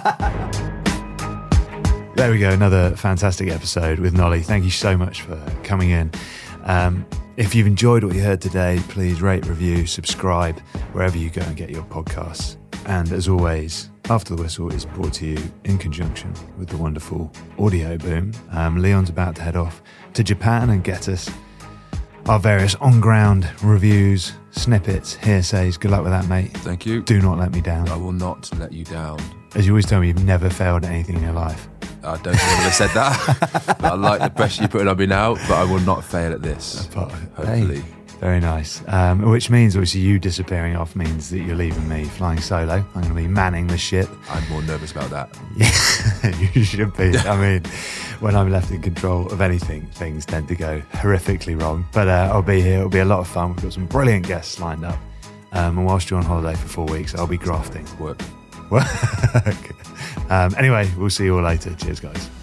Speaker 2: There we go. Another fantastic episode with Nolly. Thank you so much for coming in. If you've enjoyed what you heard today, please rate, review, subscribe wherever you go and get your podcasts. And as always, After the Whistle is brought to you in conjunction with the wonderful Audio Boom. Leon's about to head off to Japan and get us our various on-ground reviews, snippets, hearsays. Good luck with that, mate.
Speaker 1: Thank you.
Speaker 2: Do not let me down.
Speaker 1: I will not let you down.
Speaker 2: As you always tell me, you've never failed at anything in your life.
Speaker 1: I don't think I would have said that. But I like the pressure you put on me now, but I will not fail at this. Hopefully.
Speaker 2: Hey, very nice. Which means, obviously, you disappearing off means that you're leaving me flying solo. I'm going to be manning the ship.
Speaker 1: I'm more nervous about that.
Speaker 2: Yeah, you should be. I mean, when I'm left in control of anything, things tend to go horrifically wrong. But I'll be here. It'll be a lot of fun. We've got some brilliant guests lined up. And whilst you're on holiday for 4 weeks, I'll be grafting.
Speaker 1: Work.
Speaker 2: Anyway, we'll see you all later. Cheers, guys.